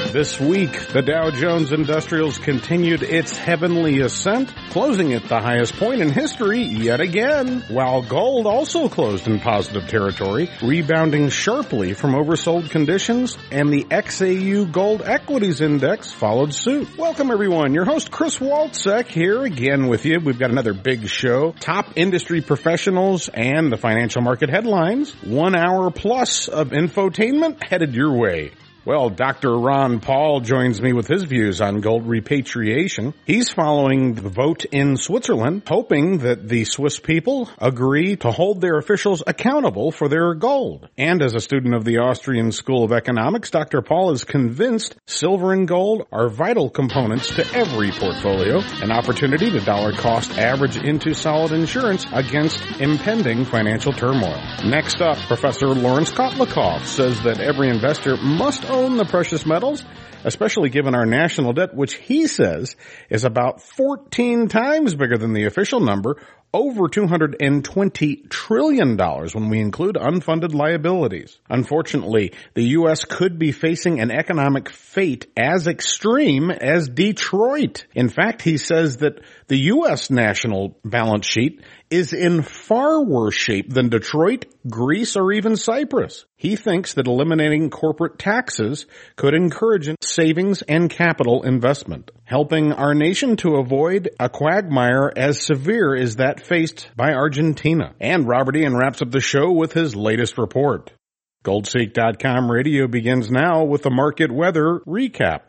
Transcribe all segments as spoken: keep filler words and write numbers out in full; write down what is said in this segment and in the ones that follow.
This week, the Dow Jones Industrials continued its heavenly ascent, closing at the highest point in history yet again, while gold also closed in positive territory, rebounding sharply from oversold conditions, and the X A U Gold Equities Index followed suit. Welcome everyone, your host Chris Walczek here again with you. We've got another big show, top industry professionals and the financial market headlines, one hour plus of infotainment headed your way. Well, Doctor Ron Paul joins me with his views on gold repatriation. He's following the vote in Switzerland, hoping that the Swiss people agree to hold their officials accountable for their gold. And as a student of the Austrian School of Economics, Doctor Paul is convinced silver and gold are vital components to every portfolio, an opportunity to dollar cost average into solid insurance against impending financial turmoil. Next up, Professor Lawrence Kotlikoff says that every investor must own the precious metals, especially given our national debt, which he says is about fourteen times bigger than the official number, over two hundred twenty trillion dollars when we include unfunded liabilities. Unfortunately, the U S could be facing an economic fate as extreme as Detroit. In fact, he says that the U S national balance sheet is in far worse shape than Detroit, Greece, or even Cyprus. He thinks that eliminating corporate taxes could encourage savings and capital investment, helping our nation to avoid a quagmire as severe as that faced by Argentina. And Robert Ian wraps up the show with his latest report. Goldseek dot com radio begins now with the market weather recap.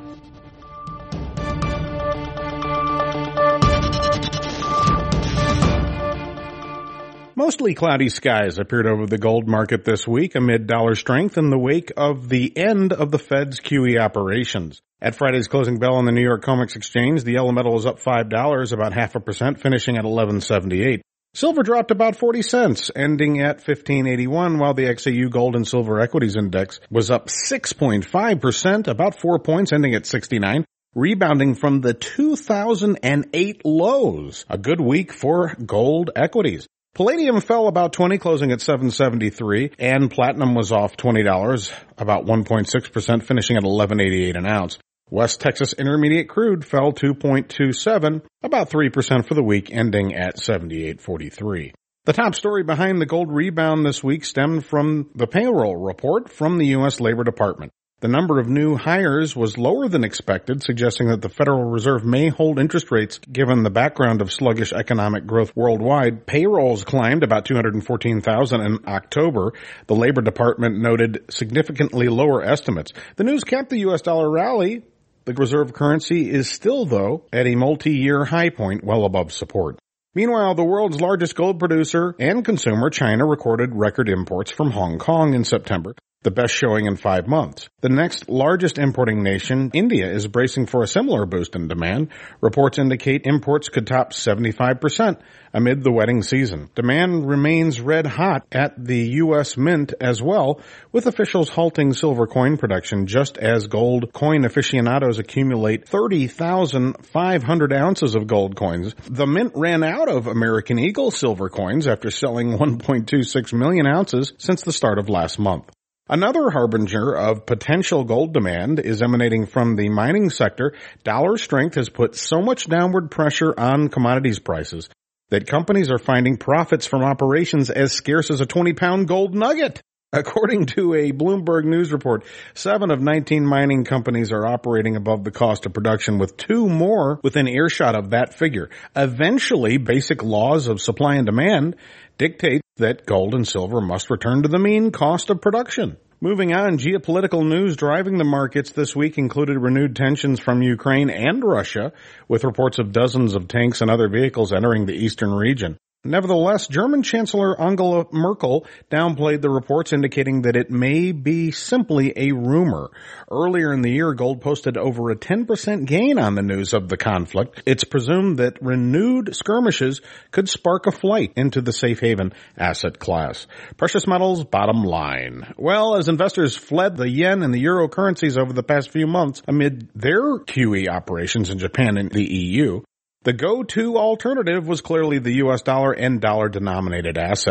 Mostly cloudy skies appeared over the gold market this week amid dollar strength in the wake of the end of the Fed's Q E operations. At Friday's closing bell on the New York COMEX Exchange, the yellow metal was up five dollars, about half a percent, finishing at eleven seventy-eight. Silver dropped about forty cents, ending at fifteen eighty-one, while the X A U Gold and Silver Equities Index was up six point five percent, about four points, ending at sixty-nine. Rebounding from the two thousand eight lows. A good week for gold equities. Palladium fell about twenty, closing at seven seventy-three, and platinum was off twenty dollars, about one point six percent, finishing at eleven eighty-eight an ounce. West Texas Intermediate crude fell two point two seven, about three percent for the week, ending at seventy-eight forty-three. The top story behind the gold rebound this week stemmed from the payroll report from the U S Labor Department. The number of new hires was lower than expected, suggesting that the Federal Reserve may hold interest rates given the background of sluggish economic growth worldwide. Payrolls climbed about two hundred fourteen thousand in October. The Labor Department noted significantly lower estimates. The news capped the U S dollar rally. The reserve currency is still, though, at a multi-year high point well above support. Meanwhile, the world's largest gold producer and consumer, China, recorded record imports from Hong Kong in September, the best showing in five months. The next largest importing nation, India, is bracing for a similar boost in demand. Reports indicate imports could top seventy-five percent amid the wedding season. Demand remains red hot at the U S Mint as well, with officials halting silver coin production just as gold coin aficionados accumulate thirty thousand five hundred ounces of gold coins. The Mint ran out of American Eagle silver coins after selling one point two six million ounces since the start of last month. Another harbinger of potential gold demand is emanating from the mining sector. Dollar strength has put so much downward pressure on commodities prices that companies are finding profits from operations as scarce as a twenty-pound gold nugget. According to a Bloomberg News report, seven of nineteen mining companies are operating above the cost of production, with two more within earshot of that figure. Eventually, basic laws of supply and demand dictate that gold and silver must return to the mean cost of production. Moving on, geopolitical news driving the markets this week included renewed tensions from Ukraine and Russia, with reports of dozens of tanks and other vehicles entering the eastern region. Nevertheless, German Chancellor Angela Merkel downplayed the reports, indicating that it may be simply a rumor. Earlier in the year, gold posted over a ten percent gain on the news of the conflict. It's presumed that renewed skirmishes could spark a flight into the safe haven asset class. Precious metals bottom line. Well, as investors fled the yen and the euro currencies over the past few months amid their Q E operations in Japan and the E U, the go-to alternative was clearly the U S dollar and dollar-denominated assets.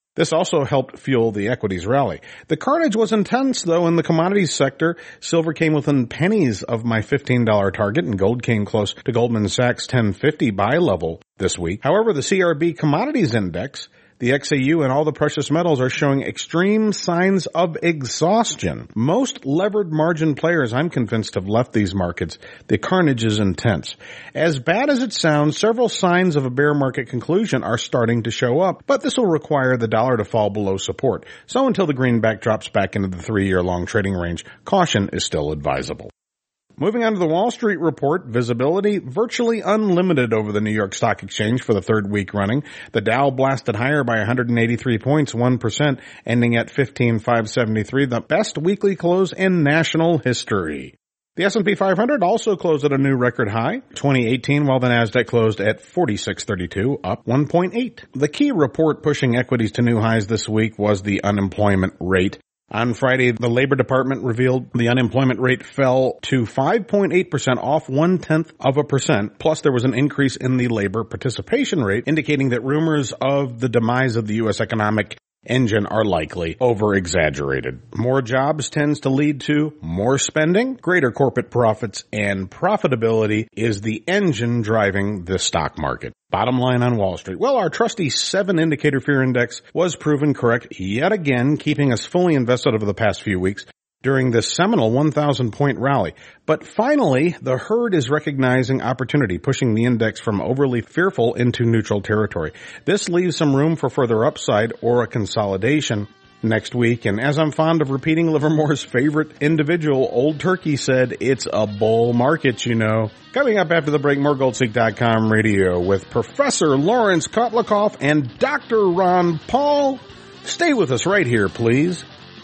This also helped fuel the equities rally. The carnage was intense, though, in the commodities sector. Silver came within pennies of my fifteen dollars target, and gold came close to Goldman Sachs' ten fifty buy level this week. However, the C R B Commodities Index, the X A U, and all the precious metals are showing extreme signs of exhaustion. Most levered margin players, I'm convinced, have left these markets. The carnage is intense. As bad as it sounds, several signs of a bear market conclusion are starting to show up, but this will require the dollar to fall below support. So until the greenback drops back into the three-year long trading range, caution is still advisable. Moving on to the Wall Street report, visibility virtually unlimited over the New York Stock Exchange for the third week running. The Dow blasted higher by one hundred eighty-three points, one percent, ending at fifteen thousand five hundred seventy-three, the best weekly close in national history. The S and P five hundred also closed at a new record high, twenty eighteen, while the Nasdaq closed at forty-six thirty-two, up one point eight. The key report pushing equities to new highs this week was the unemployment rate. On Friday, the Labor Department revealed the unemployment rate fell to five point eight percent, off one-tenth of a percent. Plus, there was an increase in the labor participation rate, indicating that rumors of the demise of the U S economic engine are likely over-exaggerated. More jobs tends to lead to more spending, greater corporate profits, and profitability is the engine driving the stock market. Bottom line on Wall Street. Well, our trusty seven indicator fear index was proven correct yet again, keeping us fully invested over the past few weeks during this seminal one thousand point rally. But finally, the herd is recognizing opportunity, pushing the index from overly fearful into neutral territory. This leaves some room for further upside or a consolidation next week. And as I'm fond of repeating Livermore's favorite individual, Old Turkey said, it's a bull market, you know. Coming up after the break, more Gold Seek dot com radio with Professor Lawrence Kotlikoff and Doctor Ron Paul. Stay with us right here, please.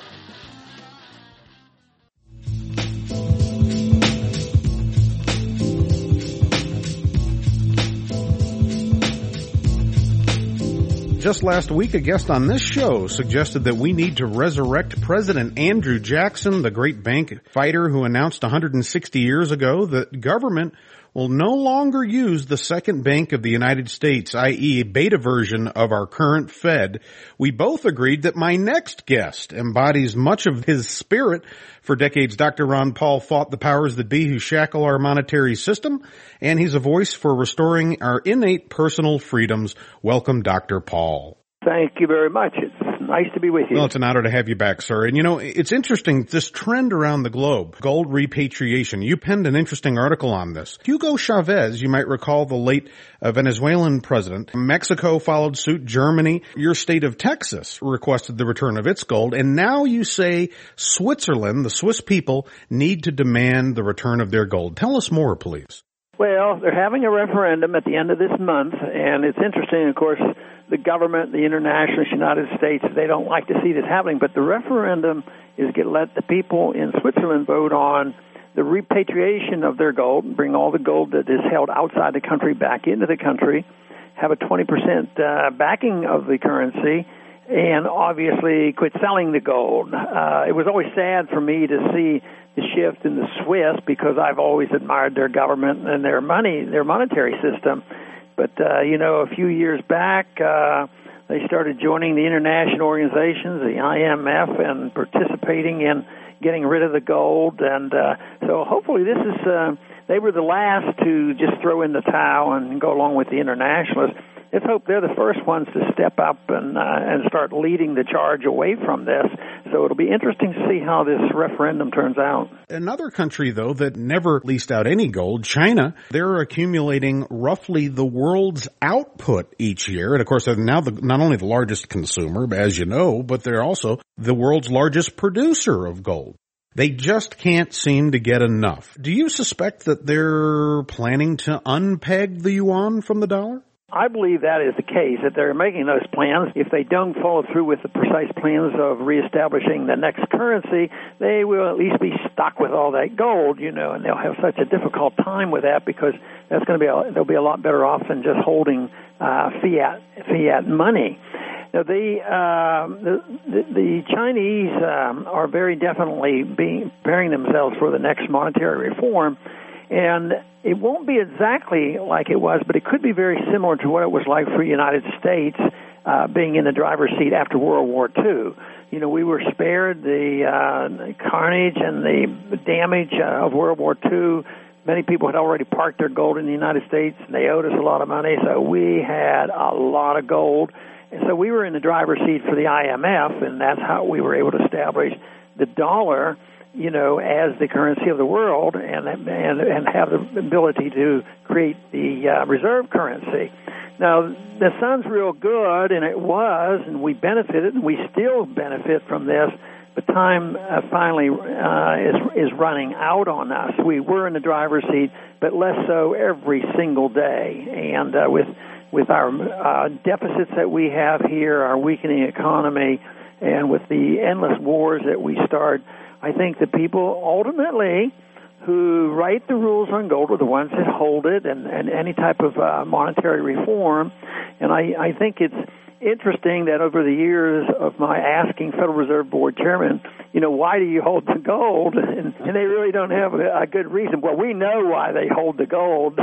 Just last week, a guest on this show suggested that we need to resurrect President Andrew Jackson, the great bank fighter who announced one hundred sixty years ago that government will no longer use the second bank of the United States, that is a beta version of our current Fed. We both agreed that my next guest embodies much of his spirit. For decades, Doctor Ron Paul fought the powers that be who shackle our monetary system, and he's a voice for restoring our innate personal freedoms. Welcome, Doctor Paul. Thank you very much. It's nice to be with you. Well, it's an honor to have you back, sir. And, you know, it's interesting, this trend around the globe, gold repatriation. You penned an interesting article on this. Hugo Chavez, you might recall, the late uh, Venezuelan president. Mexico followed suit. Germany, your state of Texas, requested the return of its gold. And now you say Switzerland, the Swiss people, need to demand the return of their gold. Tell us more, please. Well, they're having a referendum at the end of this month, and it's interesting, of course, the government, the international United States, they don't like to see this happening, but the referendum is to let the people in Switzerland vote on the repatriation of their gold, bring all the gold that is held outside the country back into the country, have a twenty percent uh, backing of the currency, and obviously quit selling the gold. Uh, it was always sad for me to see the shift in the Swiss because I've always admired their government and their money, their monetary system. But, uh, you know, a few years back, uh, they started joining the international organizations, the I M F, and participating in getting rid of the gold. And uh, so hopefully this is, uh, they were the last to just throw in the towel and go along with the internationalists. Let's hope they're the first ones to step up and uh, and start leading the charge away from this. So it'll be interesting to see how this referendum turns out. Another country, though, that never leased out any gold, China, they're accumulating roughly the world's output each year. And, of course, they're now the, not only the largest consumer, as you know, but they're also the world's largest producer of gold. They just can't seem to get enough. Do you suspect that they're planning to unpeg the yuan from the dollar? I believe that is the case, that they're making those plans. If they don't follow through with the precise plans of reestablishing the next currency, they will at least be stuck with all that gold, you know, and they'll have such a difficult time with that because that's going to be a, they'll be a lot better off than just holding uh, fiat fiat money. Now, the, uh, the, the the Chinese um, are very definitely being, preparing themselves for the next monetary reform. And it won't be exactly like it was, but it could be very similar to what it was like for the United States uh, being in the driver's seat after World War Two. You know, we were spared the uh, carnage and the damage uh, of World War Two. Many people had already parked their gold in the United States, and they owed us a lot of money, so we had a lot of gold. And so we were in the driver's seat for the I M F, and that's how we were able to establish the dollar, you know, as the currency of the world, and and and have the ability to create the uh, reserve currency. Now, that sounds real good, and it was, and we benefited, and we still benefit from this, but time uh, finally uh, is is running out on us. We were in the driver's seat, but less so every single day. And uh, with with our uh, deficits that we have here, our weakening economy, and with the endless wars that we start, I think the people ultimately who write the rules on gold are the ones that hold it, and, and any type of uh, monetary reform. And I, I think it's interesting that over the years of my asking Federal Reserve Board chairman, you know, why do you hold the gold? And, and they really don't have a, a good reason. Well, we know why they hold the gold.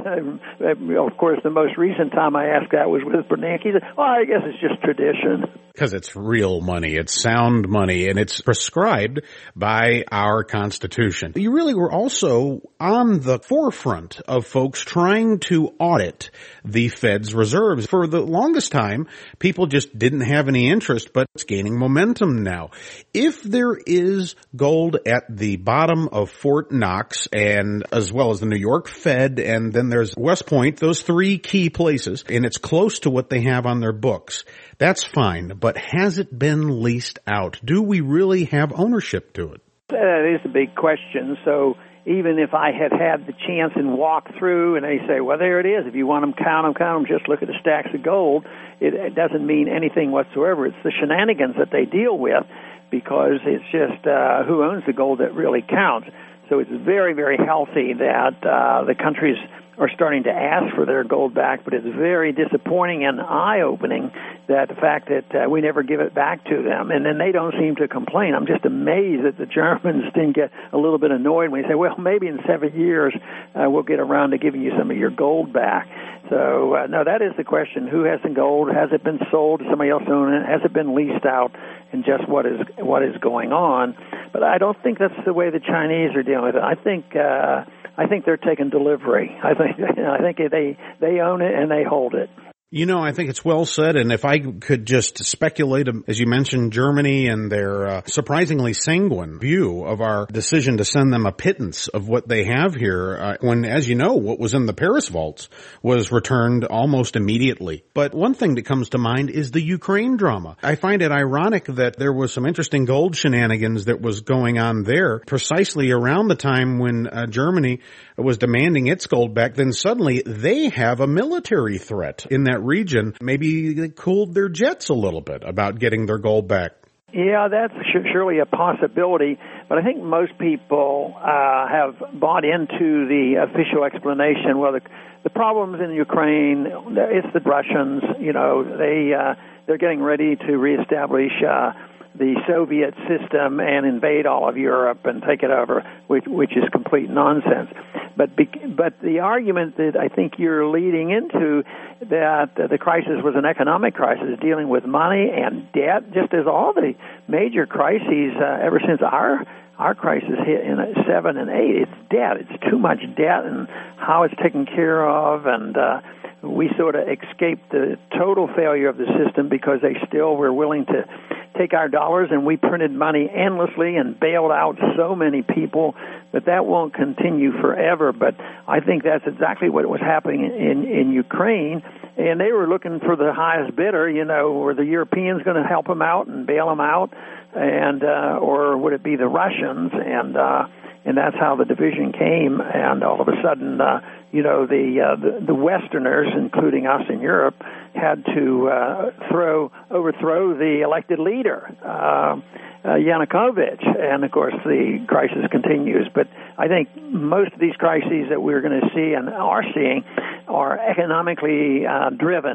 Of course, the most recent time I asked that was with Bernanke. He said, oh, I guess it's just tradition. Because it's real money, it's sound money, and it's prescribed by our Constitution. You really were also on the forefront of folks trying to audit the Fed's reserves. For the longest time, people just didn't have any interest, but it's gaining momentum now. If there is gold at the bottom of Fort Knox, and as well as the New York Fed, and then there's West Point, those three key places, and it's close to what they have on their books, that's fine. But has it been leased out? Do we really have ownership to it? That is a big question. So even if I had had the chance and walked through and they say, well, there it is. If you want them, count them, count them, just look at the stacks of gold. It, it doesn't mean anything whatsoever. It's the shenanigans that they deal with, because it's just uh, who owns the gold that really counts. So it's very, very healthy that uh, the countries are starting to ask for their gold back, but it's very disappointing and eye-opening that the fact that uh, we never give it back to them, and then they don't seem to complain. I'm just amazed that the Germans didn't get a little bit annoyed when they say, well, maybe in seven years uh, we'll get around to giving you some of your gold back. So, uh, no, that is the question. Who has the gold? Has it been sold? Does somebody else own it? Has it been leased out? And just what is what is going on? But I don't think that's the way the Chinese are dealing with it. I think uh, I think they're taking delivery. I think I think they they own it and they hold it. You know, I think it's well said, and if I could just speculate, as you mentioned, Germany and their uh, surprisingly sanguine view of our decision to send them a pittance of what they have here, uh, when, as you know, what was in the Paris vaults was returned almost immediately. But one thing that comes to mind is the Ukraine drama. I find it ironic that there was some interesting gold shenanigans that was going on there precisely around the time when uh, Germany was demanding its gold back. Then suddenly they have a military threat in that region. Maybe they cooled their jets a little bit about getting their gold back. Yeah, that's surely a possibility, but I think most people uh, have bought into the official explanation. Well, the, the problems in Ukraine, it's the Russians. You know, they uh, they're getting ready to reestablish uh, the Soviet system and invade all of Europe and take it over, which, which is complete nonsense. But be, but the argument that I think you're leading into, that uh, the crisis was an economic crisis dealing with money and debt, just as all the major crises uh, ever since our our crisis hit in seven and eight, it's debt. It's too much debt and how it's taken care of, and uh, we sort of escaped the total failure of the system because they still were willing to take our dollars, and we printed money endlessly and bailed out so many people. But that won't continue forever. But I think that's exactly what was happening in, in Ukraine. And they were looking for the highest bidder, you know, were the Europeans going to help them out and bail them out? And, uh, or would it be the Russians? And, uh, and that's how the division came. And all of a sudden, uh, you know, the, uh, the, the Westerners, including us in Europe, had to, uh, throw, overthrow the elected leader, uh, Uh, Yanukovych, and of course the crisis continues. But I think most of these crises that we're going to see and are seeing are economically uh, driven,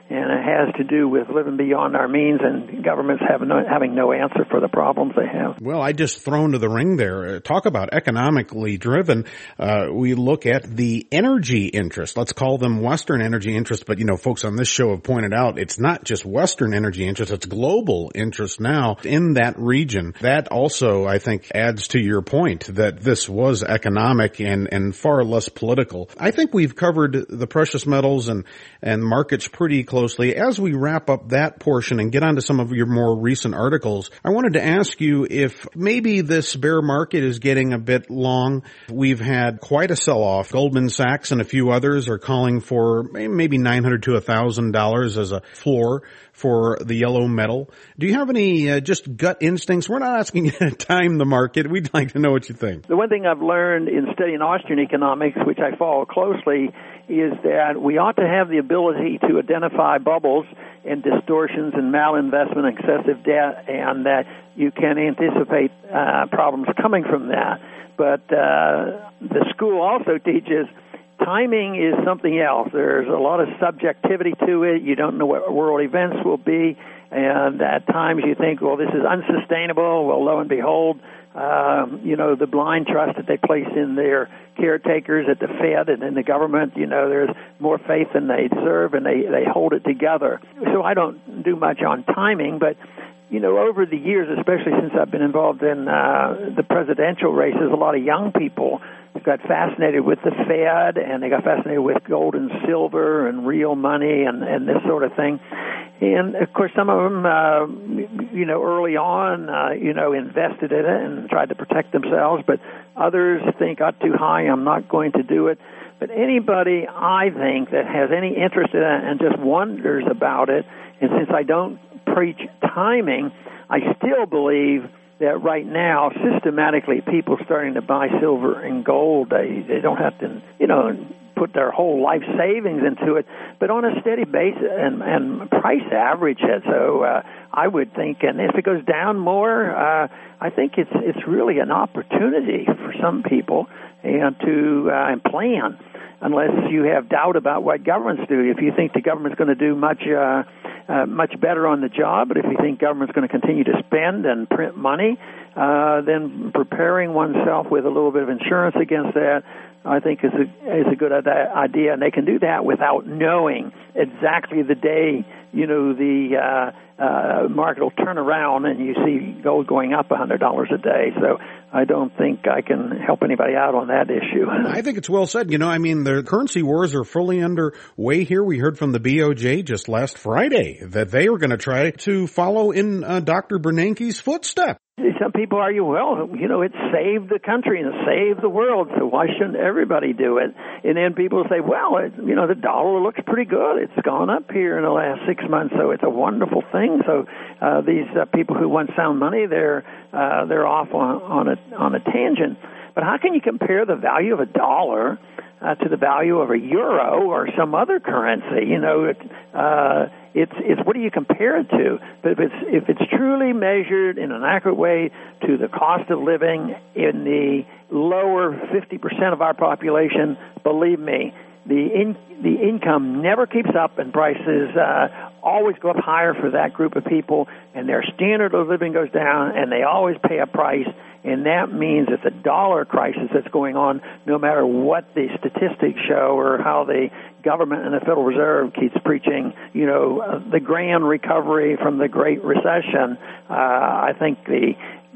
and it has to do with living beyond our means and governments have no, having no answer for the problems they have. Well, I just thrown to the ring there. Talk about economically driven. Uh, we look at the energy interest. Let's call them Western energy interests, but, you know, folks on this show have pointed out it's not just Western energy interest, it's global interest now in that region. That also, I think, adds to your point that this was economic and, and far less political. I think we've covered the precious metals and, and markets pretty closely. As we wrap up that portion and get onto some of your more recent articles, I wanted to ask you if maybe this bear market is getting a bit long. We've had quite a sell-off. Goldman Sachs and a few others are calling for maybe nine hundred to one thousand dollars as a floor for the yellow metal. Do you have any uh, just gut instincts? We're not asking you to time the market. We'd like to know what you think. The one thing I've learned in studying Austrian economics, which I follow closely, is that we ought to have the ability to identify bubbles and distortions and malinvestment, excessive debt, and that you can anticipate uh, problems coming from that. But uh, the school also teaches timing is something else. There's a lot of subjectivity to it. You don't know what world events will be, and at times you think, well, this is unsustainable. Well, lo and behold, um, you know, the blind trust that they place in their caretakers at the Fed and in the government, you know, there's more faith than they deserve, and they, they hold it together. So I don't do much on timing, but you know, over the years, especially since I've been involved in uh, the presidential races, a lot of young people got fascinated with the Fed, and they got fascinated with gold and silver and real money and, and this sort of thing. And, of course, some of them, uh, you know, early on, uh, you know, invested in it and tried to protect themselves, but others think, oh, too high, I'm not going to do it. But anybody, I think, that has any interest in it and just wonders about it, and since I don't preach timing, I still believe that right now, systematically, people starting to buy silver and gold, they, they don't have to, you know, put their whole life savings into it, but on a steady basis and, and price average it. So uh, I would think, and if it goes down more, uh, I think it's it's really an opportunity for some people and to uh, plan, unless you have doubt about what governments do. If you think the government's going to do much uh, uh, much better on the job, but if you think government's going to continue to spend and print money, uh, then preparing oneself with a little bit of insurance against that, I think is a is a good idea, and they can do that without knowing exactly the day, you know, the uh, uh, market will turn around and you see gold going up one hundred dollars a day. So I don't think I can help anybody out on that issue. I think it's well said. You know, I mean, the currency wars are fully underway here. We heard from the B O J just last Friday that they were going to try to follow in uh, Doctor Bernanke's footsteps. Some people argue, well, you know, it saved the country and it saved the world, so why shouldn't everybody do it? And then people say, well, it, you know, the dollar looks pretty good. It's gone up here in the last six months, so it's a wonderful thing. So uh, these uh, people who want sound money, they're uh, they're off on, on a on a tangent. But how can you compare the value of a dollar uh, to the value of a euro or some other currency? You know, it, uh, it's it's what do you compare it to? But if it's if it's truly measured in an accurate way to the cost of living in the lower fifty percent of our population, believe me, the in, the income never keeps up, and prices uh, always go up higher for that group of people, and their standard of living goes down, and they always pay a price. And that means it's a dollar crisis that's going on, no matter what the statistics show or how the government and the Federal Reserve keeps preaching, you know, uh, the grand recovery from the Great Recession. Uh, I think the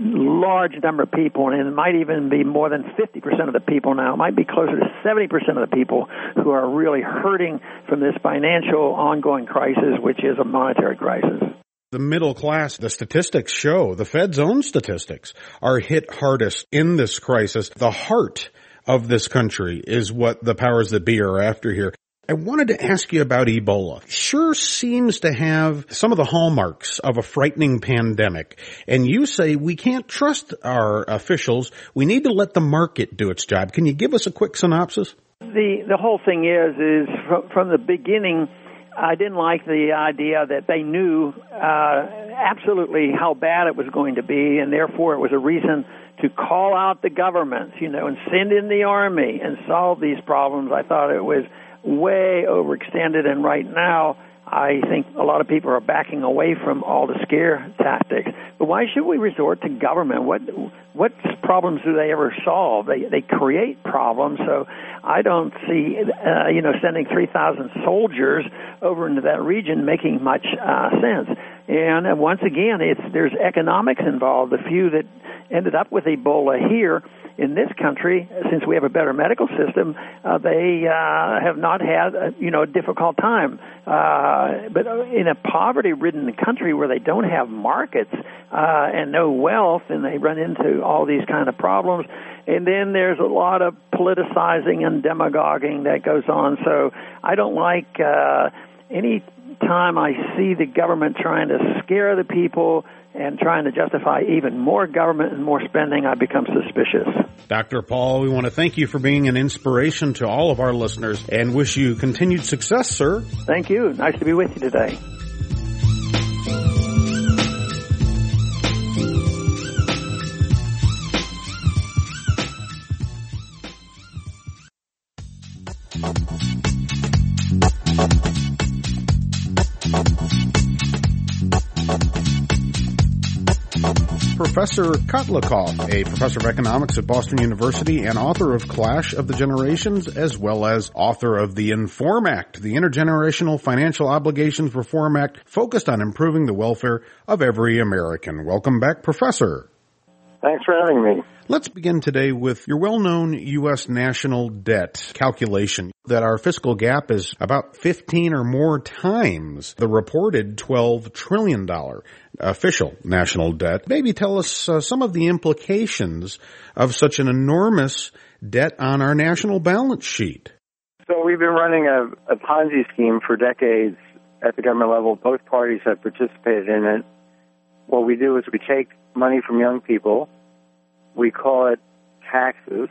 large number of people, and it might even be more than fifty percent of the people now, it might be closer to seventy percent of the people who are really hurting from this financial ongoing crisis, which is a monetary crisis. The middle class, the statistics show, the Fed's own statistics, are hit hardest in this crisis. The heart of this country is what the powers that be are after here. I wanted to ask you about Ebola. Sure seems to have some of the hallmarks of a frightening pandemic. And you say we can't trust our officials. We need to let the market do its job. Can you give us a quick synopsis? The the whole thing is, is from, from the beginning, I didn't like the idea that they knew uh, absolutely how bad it was going to be, and therefore it was a reason to call out the governments, you know, and send in the army and solve these problems. I thought it was way overextended, and right now I think a lot of people are backing away from all the scare tactics. But why should we resort to government? What what problems do they ever solve? They they create problems. So I don't see uh, you know sending three thousand soldiers over into that region making much uh, sense. And uh, once again, it's there's economics involved. The few that ended up with Ebola here in this country, since we have a better medical system, uh, they uh, have not had a, you know a difficult time. Uh, but in a poverty-ridden country where they don't have markets uh, and no wealth, and they run into all these kind of problems. And then there's a lot of politicizing and demagoguing that goes on. So I don't like uh, any time I see the government trying to scare the people and trying to justify even more government and more spending, I become suspicious. Doctor Paul, we want to thank you for being an inspiration to all of our listeners and wish you continued success, sir. Thank you. Nice to be with you today. Professor Kotlikoff, a professor of economics at Boston University and author of Clash of the Generations, as well as author of the INFORM Act, the Intergenerational Financial Obligations Reform Act, focused on improving the welfare of every American. Welcome back, Professor. Thanks for having me. Let's begin today with your well-known U S national debt calculation, that our fiscal gap is about fifteen or more times the reported twelve trillion dollars official national debt. Maybe tell us uh, some of the implications of such an enormous debt on our national balance sheet. So we've been running a, a Ponzi scheme for decades at the government level. Both parties have participated in it. What we do is we take money from young people. We call it taxes.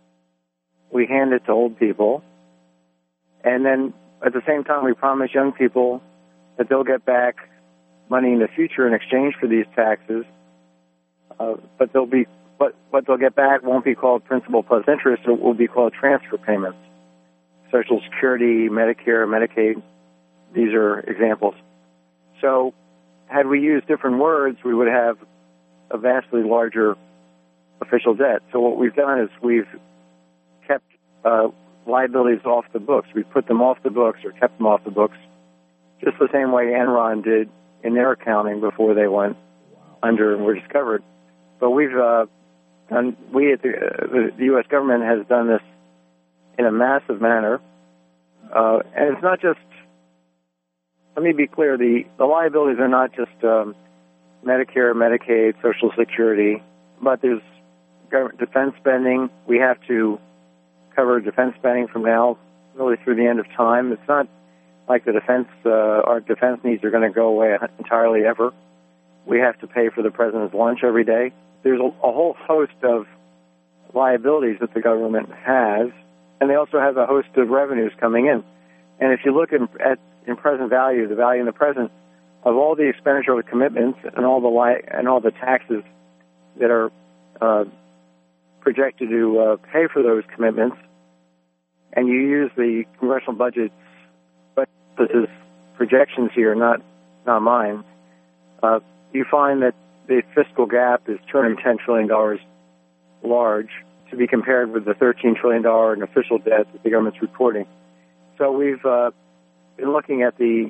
We hand it to old people. And then at the same time, we promise young people that they'll get back money in the future in exchange for these taxes. Uh, but they'll be, what, what they'll get back won't be called principal plus interest. It will be called transfer payments. Social Security, Medicare, Medicaid, these are examples. So had we used different words, we would have a vastly larger official debt. So what we've done is we've kept uh, liabilities off the books. We've put them off the books or kept them off the books just the same way Enron did in their accounting before they went under and were discovered. But we've uh, done, we at the, uh, the U S government has done this in a massive manner. Uh, and it's not just, let me be clear, the, the liabilities are not just um, Medicare, Medicaid, Social Security, but there's government defense spending. We have to cover defense spending from now really through the end of time. It's not like the defense, uh, our defense needs are going to go away entirely ever. We have to pay for the president's lunch every day. There's a, a whole host of liabilities that the government has, and they also have a host of revenues coming in. And if you look in, at in present value, the value in the present of all the expenditure commitments and all the li- and all the taxes that are uh, projected to uh, pay for those commitments, and you use the congressional budget's This is projections here, not not mine. Uh, you find that the fiscal gap is two hundred ten trillion dollars large, to be compared with the thirteen trillion dollars in official debt that the government's reporting. So we've uh, been looking at the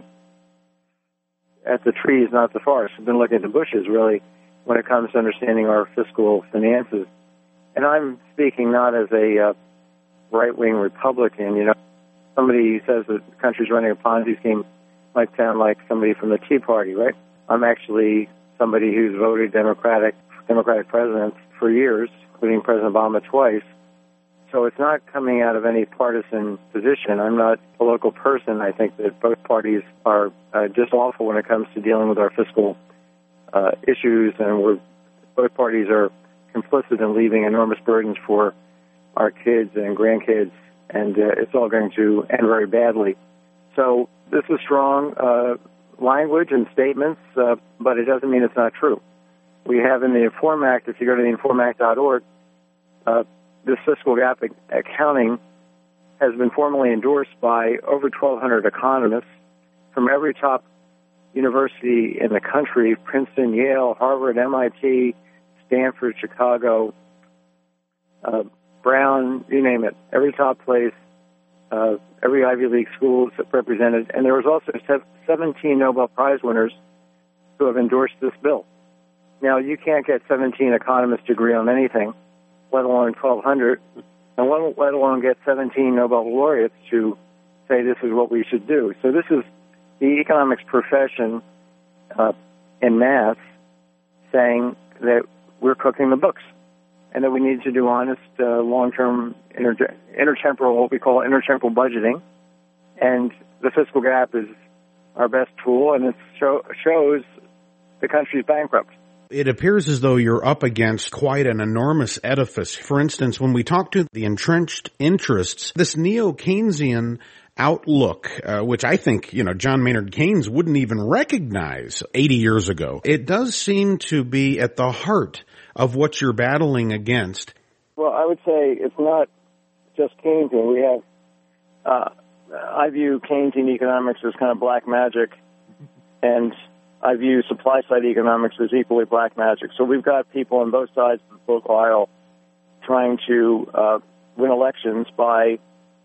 at the trees, not the forest. We've been looking at the bushes, really, when it comes to understanding our fiscal finances. And I'm speaking not as a uh, right-wing Republican, you know. Somebody who says that the country's running a Ponzi scheme might sound like somebody from the Tea Party, right? I'm actually somebody who's voted Democratic Democratic presidents for years, including President Obama twice. So it's not coming out of any partisan position. I'm not a local person. I think that both parties are uh, just awful when it comes to dealing with our fiscal uh, issues, and we're, both parties are complicit in leaving enormous burdens for our kids and grandkids, and uh, it's all going to end very badly. So this is strong uh, language and statements, uh, but it doesn't mean it's not true. We have in the INFORM Act, if you go to the inform act dot org, uh, this fiscal gap accounting has been formally endorsed by over twelve hundred economists from every top university in the country, Princeton, Yale, Harvard, M I T, Stanford, Chicago, uh, Brown, you name it, every top place, uh, every Ivy League school is represented. And there was also seventeen Nobel Prize winners who have endorsed this bill. Now, you can't get seventeen economists to agree on anything, let alone twelve hundred, and let alone get seventeen Nobel laureates to say this is what we should do. So this is the economics profession uh, en masse saying that we're cooking the books and that we need to do honest uh, long-term inter- intertemporal, what we call intertemporal budgeting. And the fiscal gap is our best tool, and it show, shows the country's bankrupt. It appears as though you're up against quite an enormous edifice. For instance, when we talk to the entrenched interests, this neo-Keynesian outlook, uh, which I think, you know, John Maynard Keynes wouldn't even recognize eighty years ago, it does seem to be at the heart of what you're battling against. Well, I would say it's not just Keynesian. We have, uh, I view Keynesian economics as kind of black magic, and I view supply-side economics as equally black magic. So we've got people on both sides of the political aisle trying to uh, win elections by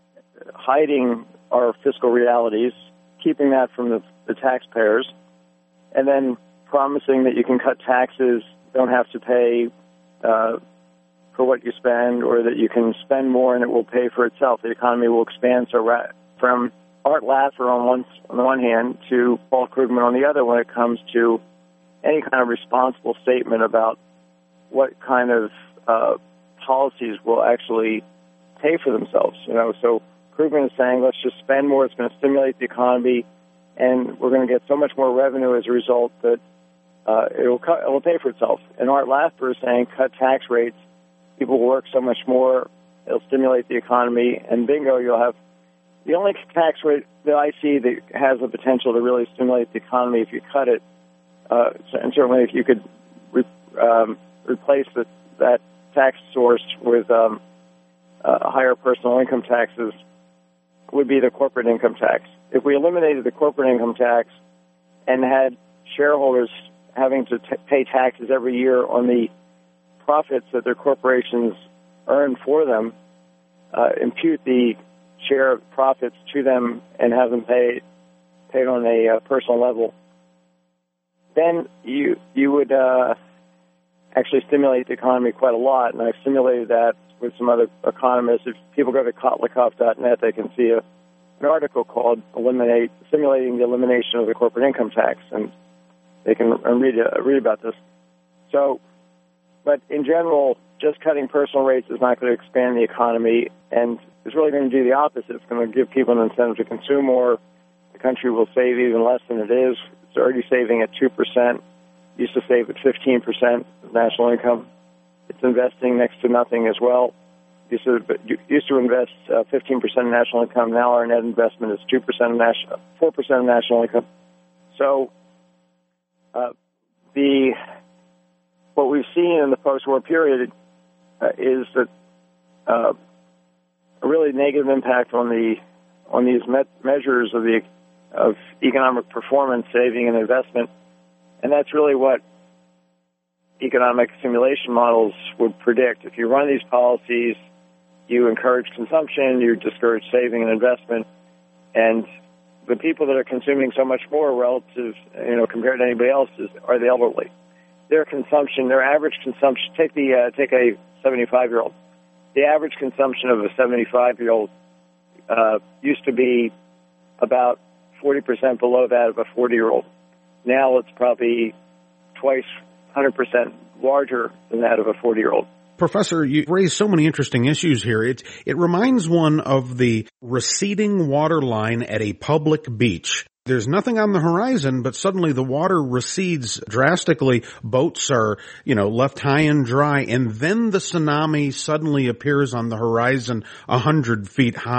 hiding our fiscal realities, keeping that from the, the taxpayers, and then promising that you can cut taxes, don't have to pay uh, for what you spend, or that you can spend more and it will pay for itself. The economy will expand. So ra- from Art Laffer on one, on the one hand to Paul Krugman on the other when it comes to any kind of responsible statement about what kind of uh, policies will actually pay for themselves. You know, so Krugman is saying, let's just spend more. It's going to stimulate the economy, and we're going to get so much more revenue as a result that uh, it will cut, it will pay for itself. And Art Laffer is saying, cut tax rates. People will work so much more. It'll stimulate the economy, and bingo, you'll have the only tax rate that I see that has the potential to really stimulate the economy if you cut it, uh, and certainly if you could re- um, replace the, that tax source with um, uh, higher personal income taxes, would be the corporate income tax. If we eliminated the corporate income tax and had shareholders having to t- pay taxes every year on the profits that their corporations earn for them, uh, impute the share of profits to them and have them paid paid on a uh, personal level, then you you would uh, actually stimulate the economy quite a lot. And I've simulated that with some other economists. If people go to Kotlikoff dot net, they can see a, an article called "Eliminate Simulating the Elimination of the Corporate Income Tax," and they can read uh, read about this. So, but in general, just cutting personal rates is not going to expand the economy, and it's really going to do the opposite. It's going to give people an incentive to consume more. The country will save even less than it is. It's already saving at two percent. It used to save at fifteen percent of national income. It's investing next to nothing as well. It used to, used to invest uh, fifteen percent of national income. Now our net investment is two percent of national, four percent of national income. So uh, the what we've seen in the post-war period uh, is that uh, a really negative impact on the on these me- measures of the of economic performance, saving, and investment, and that's really what economic simulation models would predict. If you run these policies, you encourage consumption, you discourage saving and investment, and the people that are consuming so much more relative, you know, compared to anybody else is, are the elderly. Their consumption, their average consumption. Take the uh, take a seventy-five-year-old. The average consumption of a seventy-five-year-old uh, used to be about forty percent below that of a forty-year-old. Now it's probably twice, one hundred percent larger than that of a forty-year-old. Professor, you raised so many interesting issues here. It, it reminds one of the receding water line at a public beach. There's nothing on the horizon, but suddenly the water recedes drastically. Boats are, you know, left high and dry, and then the tsunami suddenly appears on the horizon a hundred feet high.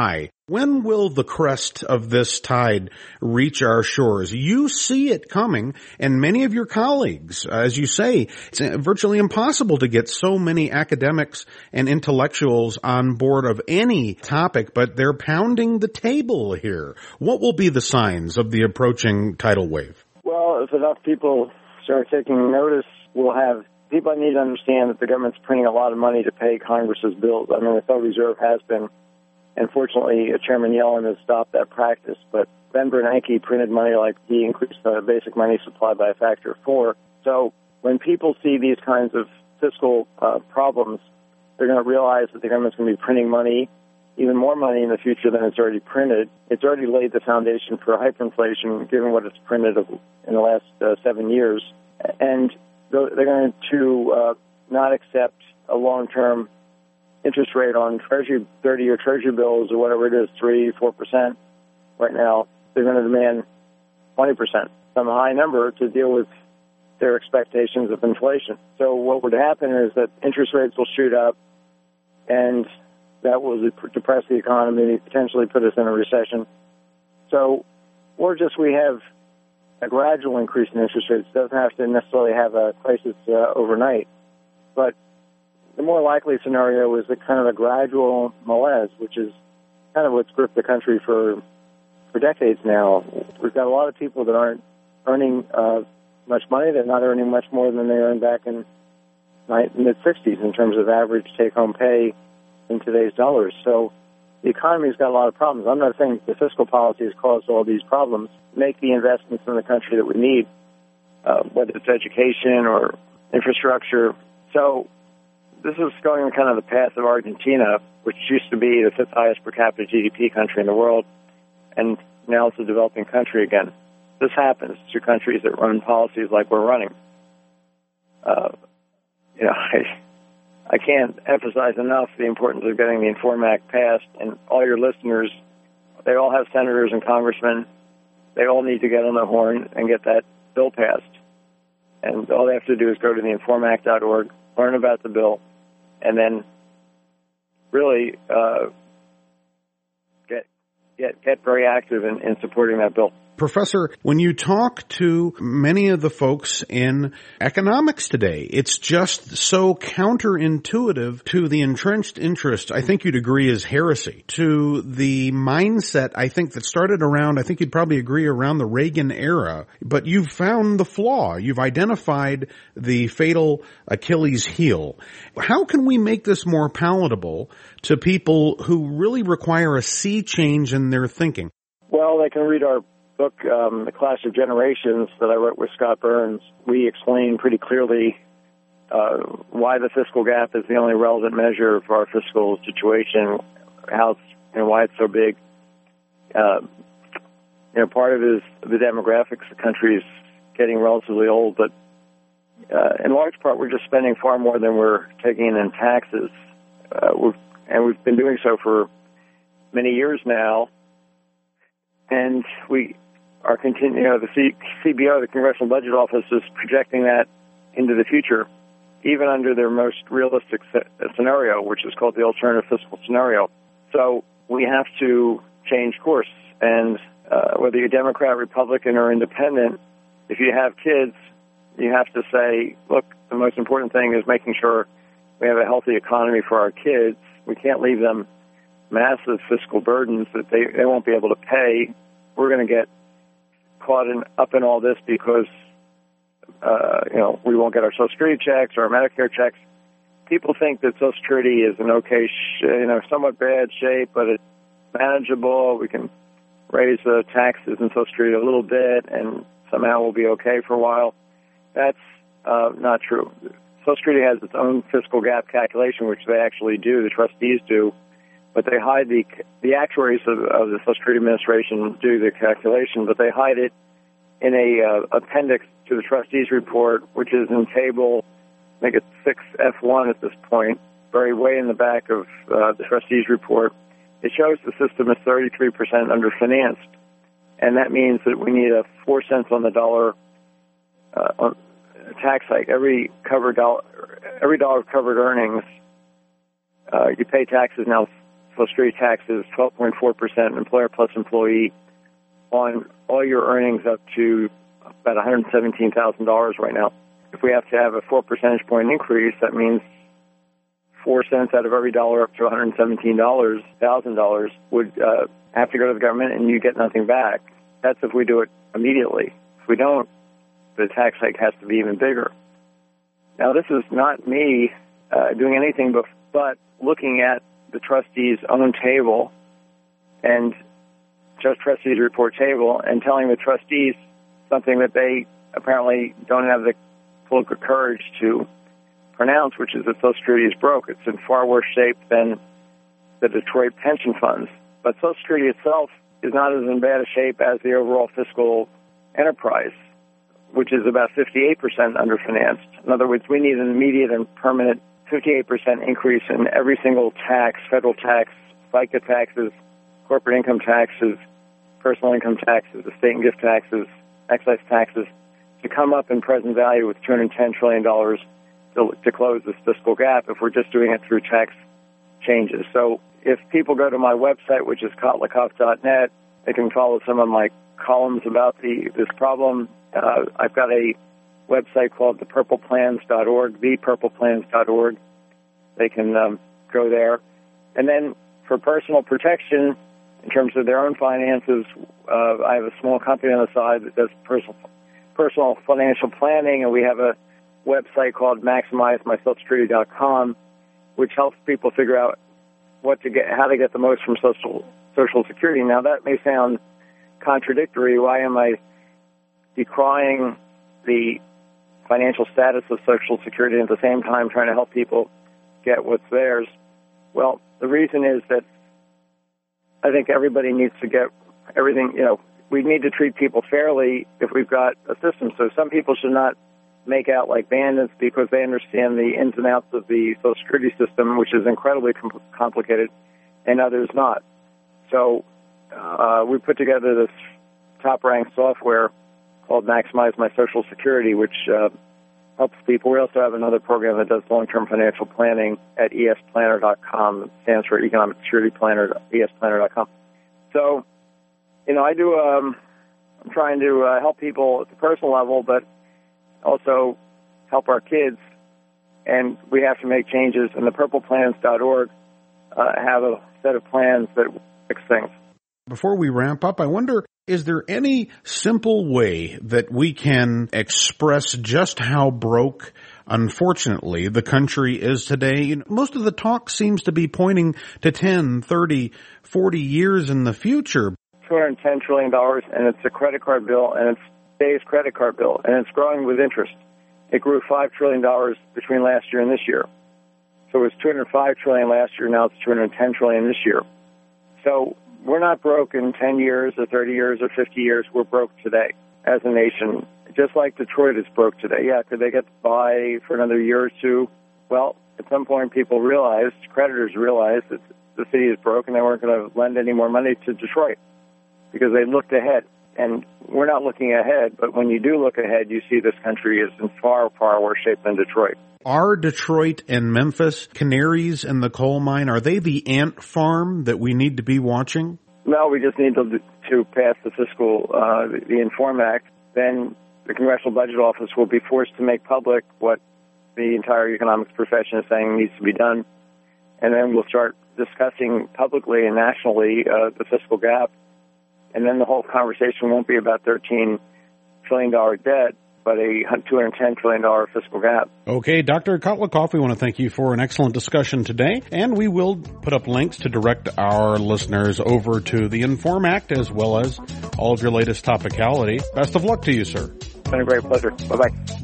When will the crest of this tide reach our shores? You see it coming, and many of your colleagues, as you say, it's virtually impossible to get so many academics and intellectuals on board of any topic, but they're pounding the table here. What will be the signs of the approaching tidal wave? Well, if enough people start taking notice, we'll have people need to understand that the government's printing a lot of money to pay Congress's bills. I mean, the Federal Reserve has been. Unfortunately, Chairman Yellen has stopped that practice, but Ben Bernanke printed money like he increased the basic money supply by a factor of four. So when people see these kinds of fiscal uh, problems, they're going to realize that the government's going to be printing money, even more money in the future than it's already printed. It's already laid the foundation for hyperinflation, given what it's printed in the last uh, seven years. And they're going to uh, not accept a long-term interest rate on Treasury, thirty-year Treasury bills or whatever it is, three, four percent right now. They're going to demand twenty percent, some high number to deal with their expectations of inflation. So what would happen is that interest rates will shoot up, and that will depress the economy, potentially put us in a recession. So, or just we have a gradual increase in interest rates. It doesn't have to necessarily have a crisis uh, overnight, but the more likely scenario is a kind of a gradual malaise, which is kind of what's gripped the country for for decades now. We've got a lot of people that aren't earning uh, much money. They're not earning much more than they earned back in the mid-sixties in terms of average take-home pay in today's dollars. So the economy's got a lot of problems. I'm not saying the fiscal policy has caused all these problems. Make the investments in the country that we need, uh, whether it's education or infrastructure. So this is going kind of the path of Argentina, which used to be the fifth highest per capita G D P country in the world, and now it's a developing country again. This happens to countries that run policies like we're running. Uh, you know, I, I can't emphasize enough the importance of getting the INFORM Act passed, and all your listeners, they all have senators and congressmen. They all need to get on the horn and get that bill passed. And all they have to do is go to the inform act dot org, learn about the bill, and then really uh, get get get very active in, in supporting that bill. Professor, when you talk to many of the folks in economics today, it's just so counterintuitive to the entrenched interest, I think you'd agree is heresy, to the mindset, I think, that started around, I think you'd probably agree, around the Reagan era. But you've found the flaw. You've identified the fatal Achilles heel. How can we make this more palatable to people who really require a sea change in their thinking? Well, they can read our book, um, The Clash of Generations, that I wrote with Scott Burns. We explain pretty clearly uh, why the fiscal gap is the only relevant measure for our fiscal situation, how it's, and why it's so big. Uh, you know, part of it is the demographics. The country is getting relatively old, but uh, in large part, we're just spending far more than we're taking in taxes. Uh, we've, and we've been doing so for many years now. And we are continuing, you know, the C- CBO, the Congressional Budget Office, is projecting that into the future, even under their most realistic scenario, which is called the alternative fiscal scenario. So we have to change course. And uh, whether you're Democrat, Republican, or Independent, if you have kids, you have to say, look, the most important thing is making sure we have a healthy economy for our kids. We can't leave them massive fiscal burdens that they, they won't be able to pay. We're going to get caught in, up in all this because, uh, you know, we won't get our Social Security checks or our Medicare checks. People think that Social Security is an okay, sh- you know, somewhat bad shape, but it's manageable. We can raise the taxes in Social Security a little bit, and somehow we'll be okay for a while. That's uh, not true. Social Security has its own fiscal gap calculation, which they actually do, the trustees do, but they hide the the actuaries of, of the Social Security Administration do the calculation, but they hide it in a uh, appendix to the trustees report, which is in table, I think it's six F one at this point, very way in the back of uh, the trustees report. It shows the system is thirty-three percent underfinanced, and that means that we need a four cents on the dollar uh, on tax hike. Every covered dollar, every dollar of covered earnings, uh, you pay taxes now Social Security tax is twelve point four percent employer plus employee on all your earnings up to about one hundred seventeen thousand dollars right now. If we have to have a four percentage point increase, that means four cents out of every dollar up to one hundred seventeen thousand dollars would uh, have to go to the government, and you get nothing back. That's if we do it immediately. If we don't, the tax hike has to be even bigger. Now, this is not me uh, doing anything but, but looking at the trustees' own table and just trustees' report table and telling the trustees something that they apparently don't have the political courage to pronounce, which is that Social Security is broke. It's in far worse shape than the Detroit pension funds. But Social Security itself is not as in bad a shape as the overall fiscal enterprise, which is about fifty-eight percent underfinanced. In other words, we need an immediate and permanent fifty-eight percent increase in every single tax, federal tax, FICA taxes, corporate income taxes, personal income taxes, estate and gift taxes, excise taxes, to come up in present value with two hundred ten trillion dollars to, to close this fiscal gap if we're just doing it through tax changes. So if people go to my website, which is kotlikoff dot net, they can follow some of my columns about the this problem. Uh, I've got a website called the purple plans dot org, the purple plans dot org. They can um, go there. And then for personal protection, in terms of their own finances, uh, I have a small company on the side that does personal personal financial planning, and we have a website called maximize my social security dot com, which helps people figure out what to get, how to get the most from Social Social Security. Now, that may sound contradictory. Why am I decrying the financial status of Social Security and at the same time trying to help people get what's theirs? Well, the reason is that I think everybody needs to get everything, you know, we need to treat people fairly if we've got a system. So some people should not make out like bandits because they understand the ins and outs of the Social Security system, which is incredibly com- complicated, and others not. So uh, we put together this top-ranked software called Maximize My Social Security, which uh, helps people. We also have another program that does long-term financial planning at E S planner dot com. It stands for Economic Security Planner, E S planner dot com. So, you know, I do, um, I'm trying to uh, help people at the personal level, but also help our kids, and we have to make changes. And the purple plans dot org uh, have a set of plans that fix things. Before we ramp up, I wonder, is there any simple way that we can express just how broke, unfortunately, the country is today? You know, most of the talk seems to be pointing to ten, thirty, forty years in the future. two hundred ten trillion dollars, and it's a credit card bill, and it's today's credit card bill, and it's growing with interest. It grew five trillion dollars between last year and this year. So it was two hundred five trillion dollars last year, now it's two hundred ten trillion dollars this year. So we're not broke in ten years or thirty years or fifty years. We're broke today as a nation, just like Detroit is broke today. Yeah, could they get by for another year or two? Well, at some point people realized, creditors realized that the city is broke and they weren't going to lend any more money to Detroit because they looked ahead. And we're not looking ahead, but when you do look ahead, you see this country is in far, far worse shape than Detroit. Are Detroit and Memphis canaries in the coal mine? Are they the ant farm that we need to be watching? No, we just need to to pass the fiscal, uh, the, the Inform Act. Then the Congressional Budget Office will be forced to make public what the entire economics profession is saying needs to be done. And then we'll start discussing publicly and nationally uh, the fiscal gap. And then the whole conversation won't be about thirteen trillion dollars debt, but a two hundred ten trillion dollars fiscal gap. Okay, Doctor Kotlikoff, we want to thank you for an excellent discussion today, and we will put up links to direct our listeners over to the Inform Act as well as all of your latest topicality. Best of luck to you, sir. It's been a great pleasure. Bye-bye.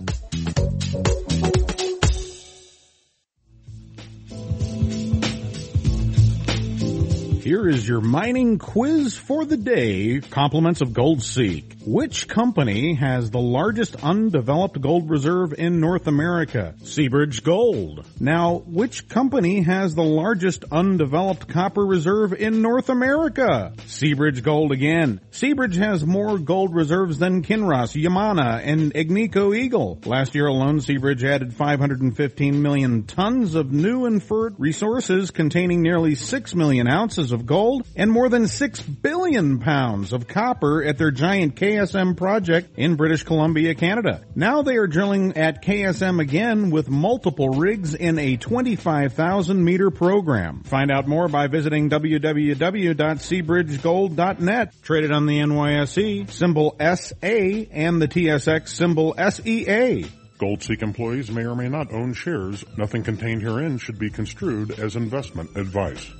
Here is your mining quiz for the day. Compliments of Gold Seek. Which company has the largest undeveloped gold reserve in North America? Seabridge Gold. Now, which company has the largest undeveloped copper reserve in North America? Seabridge Gold again. Seabridge has more gold reserves than Kinross, Yamana, and Agnico Eagle. Last year alone, Seabridge added five hundred fifteen million tons of new inferred resources containing nearly six million ounces of gold and more than six billion pounds of copper at their giant K S M project in British Columbia, Canada. Now they are drilling at K S M again with multiple rigs in a twenty-five thousand meter program. Find out more by visiting w w w dot seabridge gold dot net. Traded on the N Y S E, symbol S A, and the T S X, symbol S E A. GoldSeek employees may or may not own shares. Nothing contained herein should be construed as investment advice.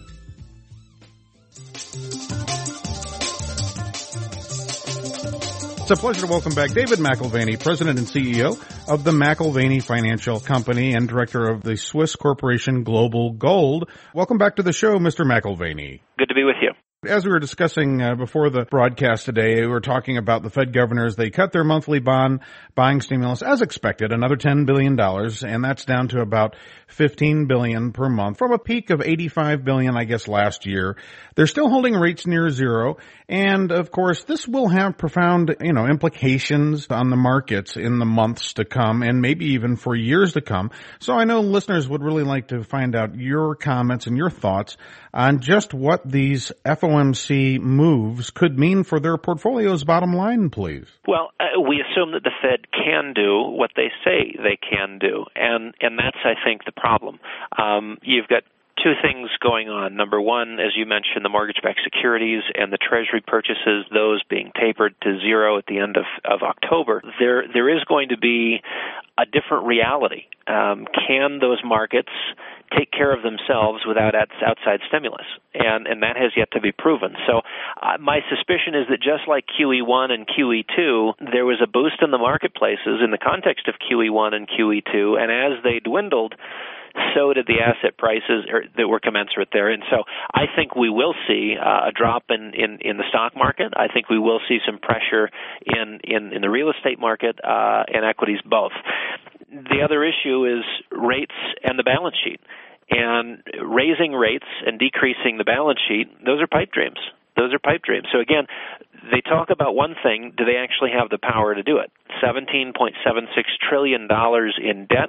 It's a pleasure to welcome back David McAlvany, President and C E O of the McAlvany Financial Company and Director of the Swiss Corporation Global Gold. Welcome back to the show, Mister McAlvany. Good to be with you. As we were discussing uh, before the broadcast today, we were talking about the Fed governors. They cut their monthly bond buying stimulus as expected, another ten billion dollars, and that's down to about fifteen billion dollars per month from a peak of eighty-five billion dollars, I guess, last year. They're still holding rates near zero, and of course, this will have profound, you know, implications on the markets in the months to come and maybe even for years to come. So I know listeners would really like to find out your comments and your thoughts on just what these F O M C moves could mean for their portfolio's bottom line, please. Well, uh, we assume that the Fed can do what they say they can do, and, and that's, I think, the problem. Um, you've got two things going on. Number one, as you mentioned, the mortgage-backed securities and the Treasury purchases, those being tapered to zero at the end of, of October. There, there is going to be a different reality. Um, can those markets take care of themselves without outside stimulus? And, and that has yet to be proven. So uh, my suspicion is that just like Q E one and Q E two, there was a boost in the marketplaces in the context of Q E one and Q E two, and as they dwindled, so did the asset prices that were commensurate there. And so I think we will see uh, a drop in, in, in the stock market. I think we will see some pressure in, in, in the real estate market uh, and equities both. The other issue is rates and the balance sheet. And raising rates and decreasing the balance sheet, those are pipe dreams. Those are pipe dreams. So again, they talk about one thing. Do they actually have the power to do it? seventeen point seven six trillion dollars in debt.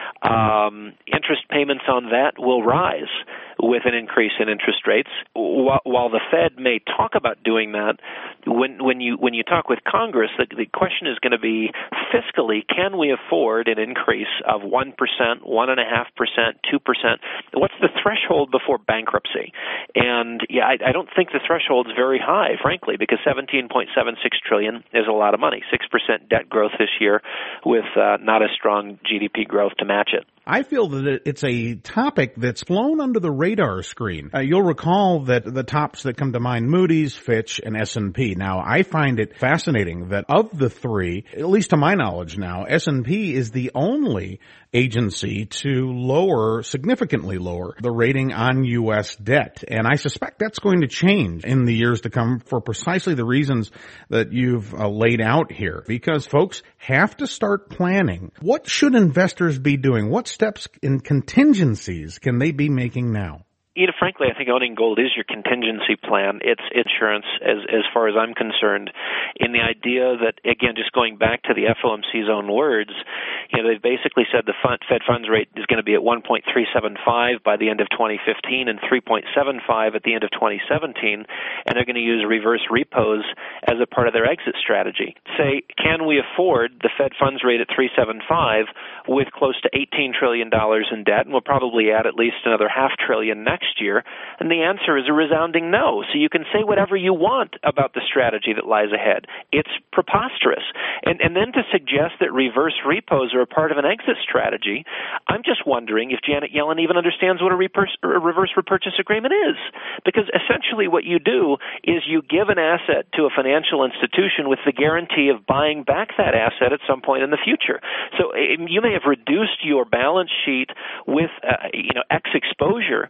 Um, interest payments on that will rise with an increase in interest rates. While, while the Fed may talk about doing that, when, when you when you talk with Congress, the, the question is going to be fiscally, can we afford an increase of one percent, one point five percent, two percent? What's the threshold before bankruptcy? And yeah, I, I don't think the threshold's very high, frankly, because seventeen point seven six trillion dollars is a lot of money, six percent debt growth this year with uh, not a strong G D P growth to match it. I feel that it's a topic that's flown under the radar screen. Uh, you'll recall that the tops that come to mind, Moody's, Fitch, and S and P. Now, I find it fascinating that of the three, at least to my knowledge now, S and P is the only agency to lower, significantly lower, the rating on U S debt. And I suspect that's going to change in the years to come for precisely the reasons that you've uh, laid out here. Because folks have to start planning. What should investors be doing? What steps and contingencies can they be making now? You know, frankly, I think owning gold is your contingency plan. It's insurance, as as far as I'm concerned, in the idea that, again, just going back to the F O M C's own words, you know, they've basically said the Fed funds rate is going to be at one point three seven five by the end of twenty fifteen and three point seven five at the end of twenty seventeen, and they're going to use reverse repos as a part of their exit strategy. Say, can we afford the Fed funds rate at three point seven five with close to eighteen trillion dollars in debt, and we'll probably add at least another half trillion next year? And the answer is a resounding no. So you can say whatever you want about the strategy that lies ahead. It's preposterous. And, and then to suggest that reverse repos are a part of an exit strategy, I'm just wondering if Janet Yellen even understands what a, repers- a reverse repurchase agreement is. Because essentially what you do is you give an asset to a financial institution with the guarantee of buying back that asset at some point in the future. So you may have reduced your balance sheet with uh, you know X exposure, but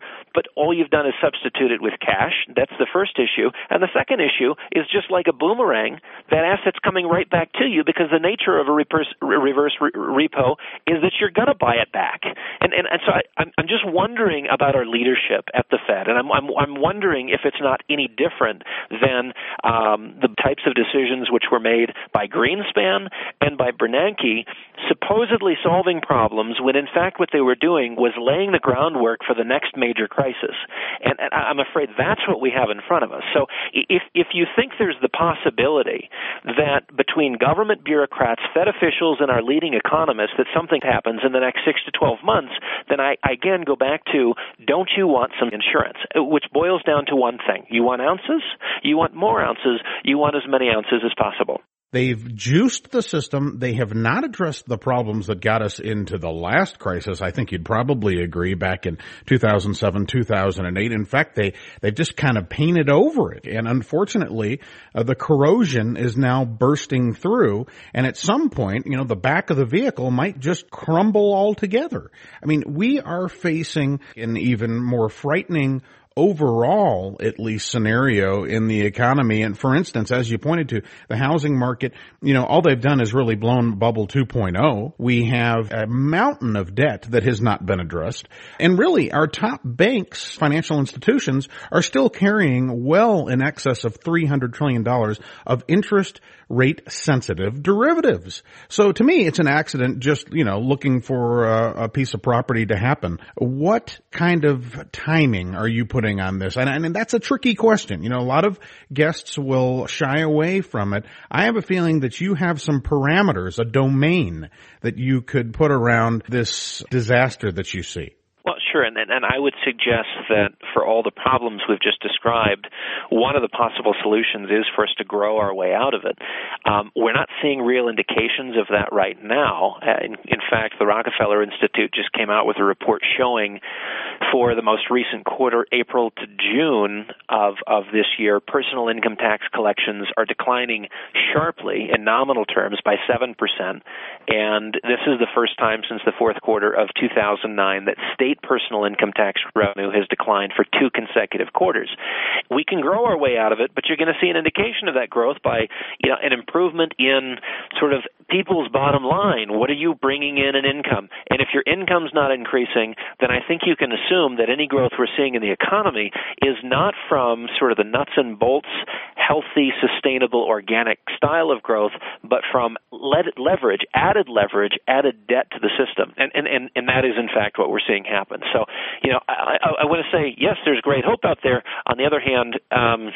but all you've done is substitute it with cash. That's the first issue. And the second issue is just like a boomerang, that asset's coming right back to you because the nature of a reverse, reverse repo is that you're going to buy it back. And, and, and so I, I'm, I'm just wondering about our leadership at the Fed, and I'm, I'm, I'm wondering if it's not any different than um, the types of decisions which were made by Greenspan and by Bernanke, supposedly solving problems when in fact what they were doing was laying the groundwork for the next major crisis. And, and I'm afraid that's what we have in front of us. So if, if you think there's the possibility that between government bureaucrats, Fed officials, and our leading economists that something happens in the next six to twelve months, then I, I again go back to, don't you want some insurance? Which boils down to one thing. You want ounces? You want more ounces? You want as many ounces as possible. They've juiced the system. They have not addressed the problems that got us into the last crisis. I think you'd probably agree, back in two thousand seven, two thousand eight. In fact, they, they've just kind of painted over it. And unfortunately, uh, the corrosion is now bursting through. And at some point, you know, the back of the vehicle might just crumble altogether. I mean, we are facing an even more frightening overall, at least, scenario in the economy. And for instance, as you pointed to, the housing market, you know, all they've done is really blown bubble two point oh. We have a mountain of debt that has not been addressed. And really, our top banks, financial institutions, are still carrying well in excess of three hundred trillion dollars of interest rate sensitive derivatives. So to me, it's an accident just, you know, looking for a, a piece of property to happen. What kind of timing are you putting on this? And, and that's a tricky question. You know, a lot of guests will shy away from it. I have a feeling that you have some parameters, a domain that you could put around this disaster that you see. Well, sure, and, and I would suggest that for all the problems we've just described, one of the possible solutions is for us to grow our way out of it. Um, we're not seeing real indications of that right now. Uh, in, in fact, the Rockefeller Institute just came out with a report showing for the most recent quarter, April to June of, of this year, personal income tax collections are declining sharply in nominal terms by seven percent, and this is the first time since the fourth quarter of two thousand nine that state personal income tax revenue has declined for two consecutive quarters. We can grow our way out of it, but you're going to see an indication of that growth by, you know, an improvement in sort of people's bottom line. What are you bringing in in income? And if your income's not increasing, then I think you can assume that any growth we're seeing in the economy is not from sort of the nuts and bolts, healthy, sustainable, organic style of growth, but from le- leverage, added leverage, added debt to the system. And, and, and, and that is, in fact, what we're seeing happen. So, you know, I, I, I want to say, yes, there's great hope out there. On the other hand, um,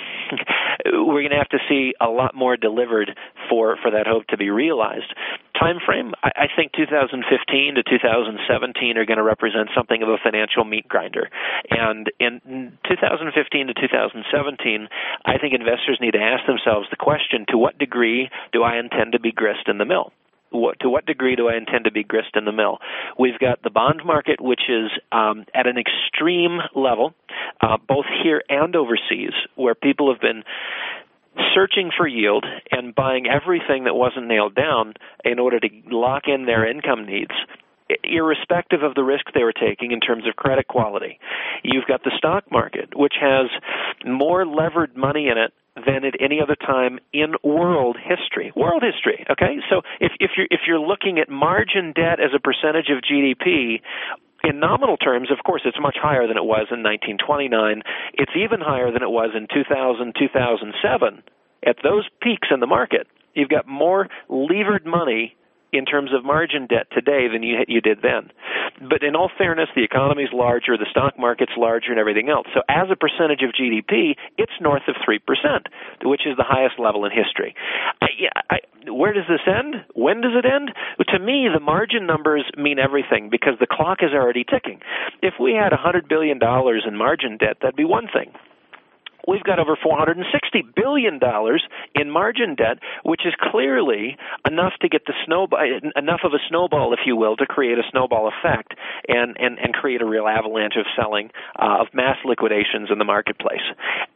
we're going to have to see a lot more delivered for, for that hope to be realized. Time frame, I, I think two thousand fifteen to two thousand seventeen are going to represent something of a financial meat grinder. And in two thousand fifteen to two thousand seventeen, I think investors need to ask themselves the question, to what degree do I intend to be grist in the mill? What, to what degree do I intend to be grist in the mill? We've got the bond market, which is um, at an extreme level, uh, both here and overseas, where people have been searching for yield and buying everything that wasn't nailed down in order to lock in their income needs, irrespective of the risk they were taking in terms of credit quality. You've got the stock market, which has more levered money in it than at any other time in world history. World history, okay? So if, if you're if you're looking at margin debt as a percentage of G D P, in nominal terms, of course, it's much higher than it was in nineteen twenty-nine. It's even higher than it was in two thousand, two thousand seven. At those peaks in the market, you've got more levered money in terms of margin debt today than you you did then. But in all fairness, the economy's larger, the stock market's larger, and everything else. So as a percentage of G D P, it's north of three percent, which is the highest level in history. I, I, where does this end? When does it end? To me, the margin numbers mean everything because the clock is already ticking. If we had one hundred billion dollars in margin debt, that'd be one thing. We've got over four hundred sixty billion dollars in margin debt, which is clearly enough to get the snowball, enough of a snowball, if you will, to create a snowball effect and, and, and create a real avalanche of selling, uh, of mass liquidations in the marketplace.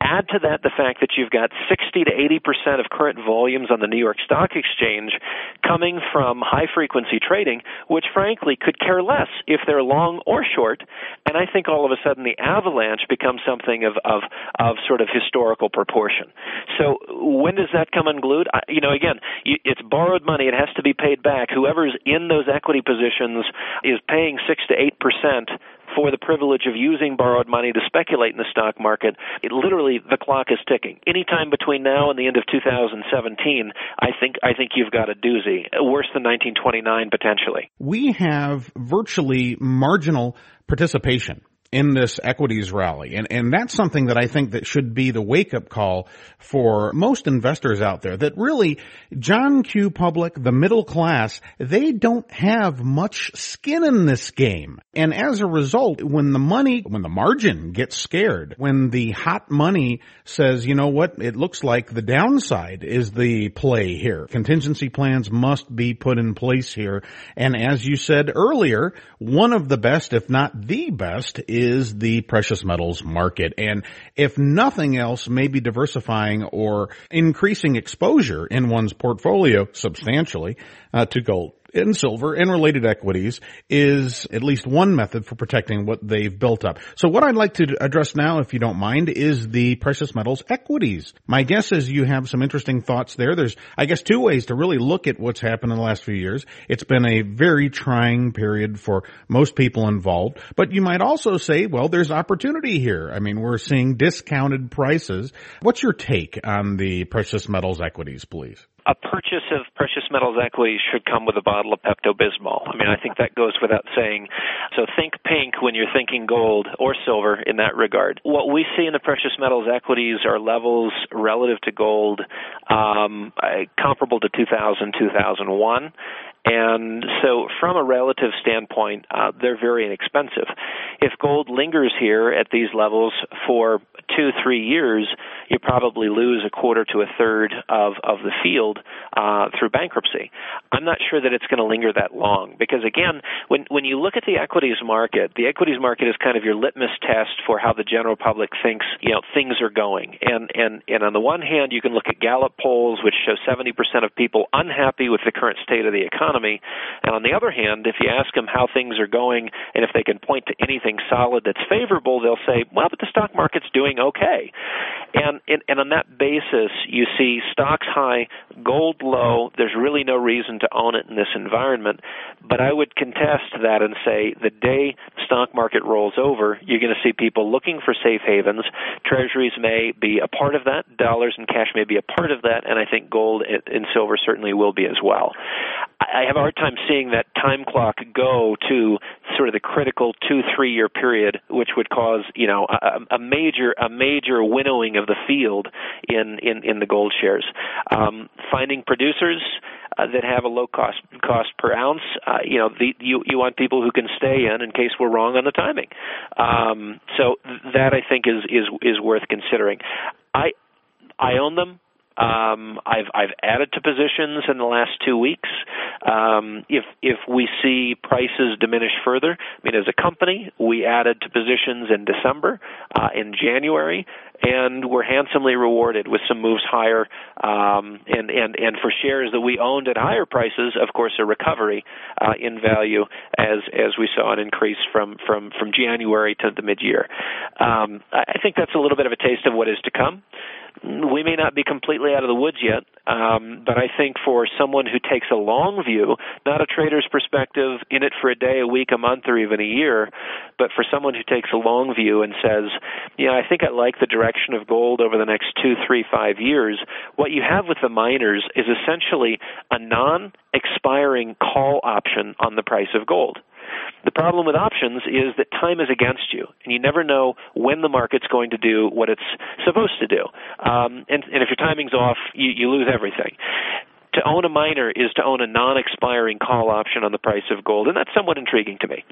Add to that the fact that you've got sixty to eighty percent of current volumes on the New York Stock Exchange coming from high-frequency trading, which frankly could care less if they're long or short, and I think all of a sudden the avalanche becomes something of, of, of sort of historical proportion. So when does that come unglued? I, you know, again, you, it's borrowed money. It has to be paid back. Whoever's in those equity positions is paying six to eight percent for the privilege of using borrowed money to speculate in the stock market. It literally, the clock is ticking. Anytime between now and the end of two thousand seventeen, I think I think you've got a doozy, worse than nineteen twenty-nine potentially. We have virtually marginal participation in this equities rally. And, and that's something that I think that should be the wake-up call for most investors out there, that really John Q. Public, the middle class, they don't have much skin in this game. And as a result, when the money, when the margin gets scared, when the hot money says, you know what, it looks like the downside is the play here. Contingency plans must be put in place here. And as you said earlier, one of the best, if not the best, is is the precious metals market. And if nothing else, maybe diversifying or increasing exposure in one's portfolio substantially uh, to gold and silver and related equities is at least one method for protecting what they've built up. So what I'd like to address now, if you don't mind, is the precious metals equities. My guess is you have some interesting thoughts there. There's, I guess, two ways to really look at what's happened in the last few years. It's been a very trying period for most people involved, but you might also say, well, there's opportunity here. I mean, we're seeing discounted prices. What's your take on the precious metals equities, please? A purchase of precious metals equities should come with a bottle of Pepto-Bismol. I mean, I think that goes without saying. So think pink when you're thinking gold or silver in that regard. What we see in the precious metals equities are levels relative to gold um, comparable to two thousand, two thousand one. And so from a relative standpoint, uh, they're very inexpensive. If gold lingers here at these levels for two, three years, you probably lose a quarter to a third of, of the field uh, through bankruptcy. I'm not sure that it's going to linger that long because, again, when, when you look at the equities market, the equities market is kind of your litmus test for how the general public thinks, you know, things are going. And, and, and on the one hand, you can look at Gallup polls, which show seventy percent of people unhappy with the current state of the economy. And on the other hand, if you ask them how things are going and if they can point to anything solid that's favorable, they'll say, well, but the stock market's doing okay. And, and, and on that basis, you see stocks high, gold low. There's really no reason to own it in this environment. But I would contest that and say the day the stock market rolls over, you're going to see people looking for safe havens. Treasuries may be a part of that. Dollars and cash may be a part of that. And I think gold and silver certainly will be as well. I have a hard time seeing that time clock go to sort of the critical two, three-year period, which would cause, you know, a, a major, a major winnowing of the field in, in, in the gold shares. Um, finding producers uh, that have a low cost cost per ounce, uh, you know, the, you you want people who can stay in in case we're wrong on the timing. Um, so that I think is is is worth considering. I I own them. Um, I've I've added to positions in the last two weeks. Um, if if we see prices diminish further, I mean, as a company, we added to positions in December, uh, in January, and we're handsomely rewarded with some moves higher. Um, and and and for shares that we owned at higher prices, of course, a recovery uh, in value as as we saw an increase from from from January to the mid-year. Um, I think that's a little bit of a taste of what is to come. We may not be completely out of the woods yet, um, but I think for someone who takes a long view, not a trader's perspective, in it for a day, a week, a month, or even a year, but for someone who takes a long view and says, yeah, I think I like the direction of gold over the next two, three, five years, what you have with the miners is essentially a non-expiring call option on the price of gold. The problem with options is that time is against you, and you never know when the market's going to do what it's supposed to do. Um, and, and if your timing's off, you, you lose everything. To own a miner is to own a non-expiring call option on the price of gold, and that's somewhat intriguing to me.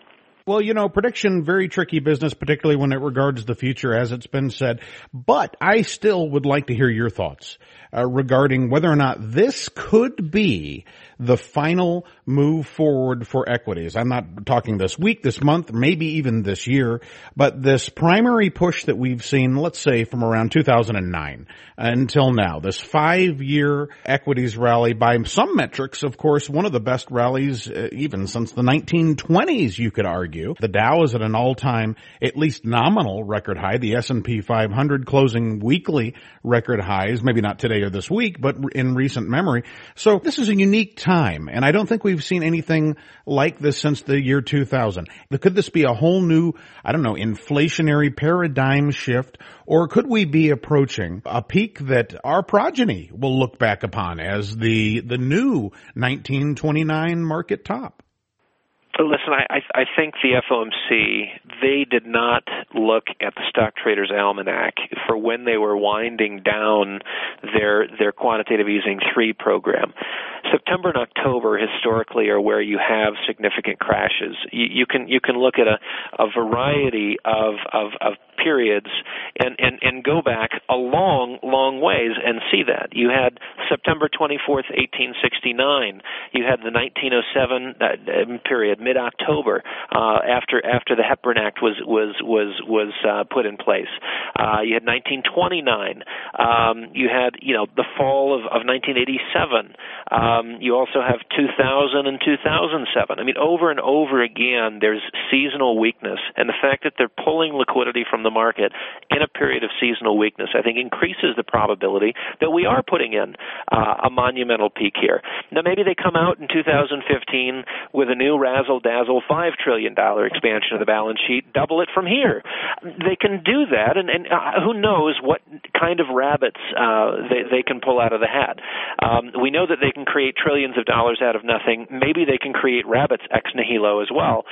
Well, you know, prediction, very tricky business, particularly when it regards the future, as it's been said. But I still would like to hear your thoughts uh, regarding whether or not this could be the final move forward for equities. I'm not talking this week, this month, maybe even this year, but this primary push that we've seen, let's say from around two thousand nine until now, this five-year equities rally, by some metrics, of course, one of the best rallies uh, even since the nineteen twenties, you could argue. The Dow is at an all-time, at least nominal record high. The S and P five hundred closing weekly record highs, maybe not today or this week, but in recent memory. So this is a unique time, and I don't think we've seen anything like this since the year two thousand. Could this be a whole new, I don't know, inflationary paradigm shift, or could we be approaching a peak that our progeny will look back upon as the the new nineteen twenty-nine market top? Listen, I, I think the F O M C, they did not look at the Stock Traders Almanac for when they were winding down their their quantitative easing three program. September and October historically are where you have significant crashes. You, you can you can look at a, a variety of, of, of periods and, and, and go back a long, long ways and see that. You had September twenty-fourth, eighteen sixty-nine. You had the nineteen oh seven uh, period, mid-October, uh, after after the Hepburn Act was was was was uh, put in place. Uh, you had nineteen twenty-nine. Um, you had you know the fall of, of nineteen eighty-seven. Um, you also have two thousand and two thousand seven. I mean, over and over again, there's seasonal weakness, and the fact that they're pulling liquidity from the market in a period of seasonal weakness, I think, increases the probability that we are putting in uh, a monumental peak here. Now, maybe they come out in two thousand fifteen with a new razzle-dazzle five trillion dollars expansion of the balance sheet, double it from here. They can do that, and, and uh, who knows what kind of rabbits uh, they, they can pull out of the hat. Um, we know that they can create trillions of dollars out of nothing. Maybe they can create rabbits ex nihilo as well.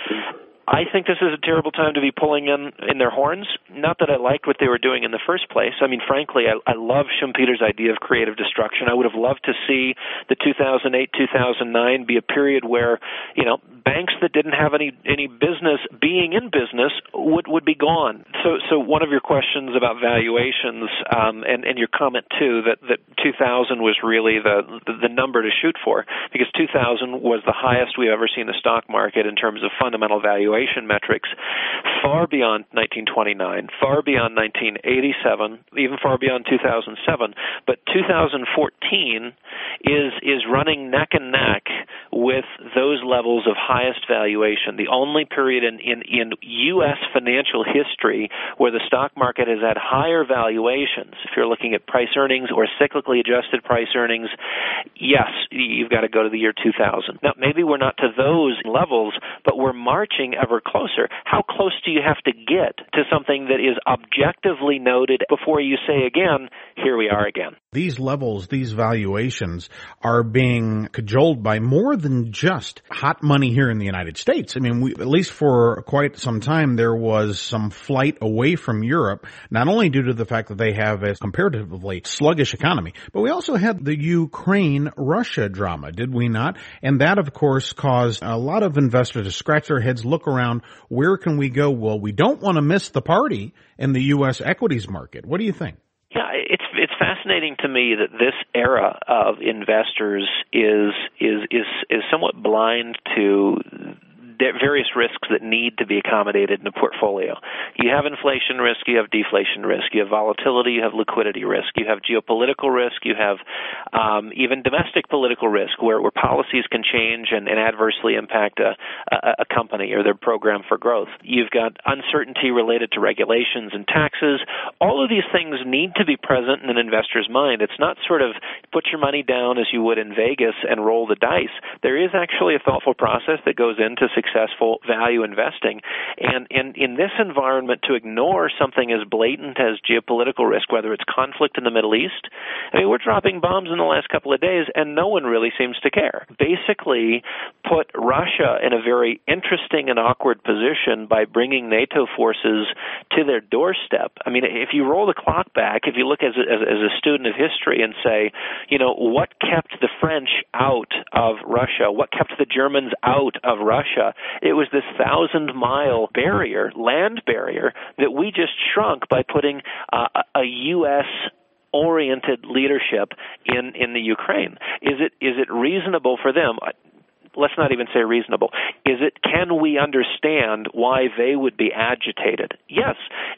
I think this is a terrible time to be pulling in, in their horns. Not that I liked what they were doing in the first place. I mean, frankly, I, I love Schumpeter's idea of creative destruction. I would have loved to see the two thousand eight, two thousand nine be a period where, you know, banks that didn't have any any business being in business would, would be gone. So so one of your questions about valuations um, and, and your comment, too, that, that two thousand was really the, the, the number to shoot for, because two thousand was the highest we've ever seen the stock market in terms of fundamental valuation metrics, far beyond nineteen twenty-nine, far beyond nineteen eighty-seven, even far beyond two thousand seven. But two thousand fourteen is is running neck and neck with those levels of highest valuation. The only period in, in, in U S financial history where the stock market has had higher valuations. If you're looking at price earnings or cyclically adjusted price earnings, yes, you've got to go to the year two thousand. Now, maybe we're not to those levels, but we're marching ever closer. How close do you have to get to something that is objectively noted before you say again, here we are again? These levels, these valuations are being cajoled by more than just hot money here in the United States. I mean, we, at least for quite some time, there was some flight away from Europe, not only due to the fact that they have a comparatively sluggish economy, but we also had the Ukraine-Russia drama, did we not? And that, of course, caused a lot of investors to scratch their heads, look around, where can we go? Well, we don't want to miss the party in the U S equities market. What do you think? Yeah, it's it's fascinating to me that this era of investors is is is is somewhat blind to various risks that need to be accommodated in a portfolio. You have inflation risk, you have deflation risk, you have volatility, you have liquidity risk, you have geopolitical risk, you have um, even domestic political risk where, where policies can change and, and adversely impact a, a, a company or their program for growth. You've got uncertainty related to regulations and taxes. All of these things need to be present in an investor's mind. It's not sort of put your money down as you would in Vegas and roll the dice. There is actually a thoughtful process that goes into success successful value investing. And in, in this environment, to ignore something as blatant as geopolitical risk, whether it's conflict in the Middle East, I mean, we're dropping bombs in the last couple of days, and no one really seems to care. Basically, put Russia in a very interesting and awkward position by bringing NATO forces to their doorstep. I mean, if you roll the clock back, if you look as a, as, as a student of history and say, you know, what kept the French out of Russia? What kept the Germans out of Russia? It was this thousand-mile barrier, land barrier, that we just shrunk by putting uh, a U S oriented leadership in, in the Ukraine. Is it is it reasonable for them? Let's not even say reasonable. Is it, can we understand why they would be agitated? Yes,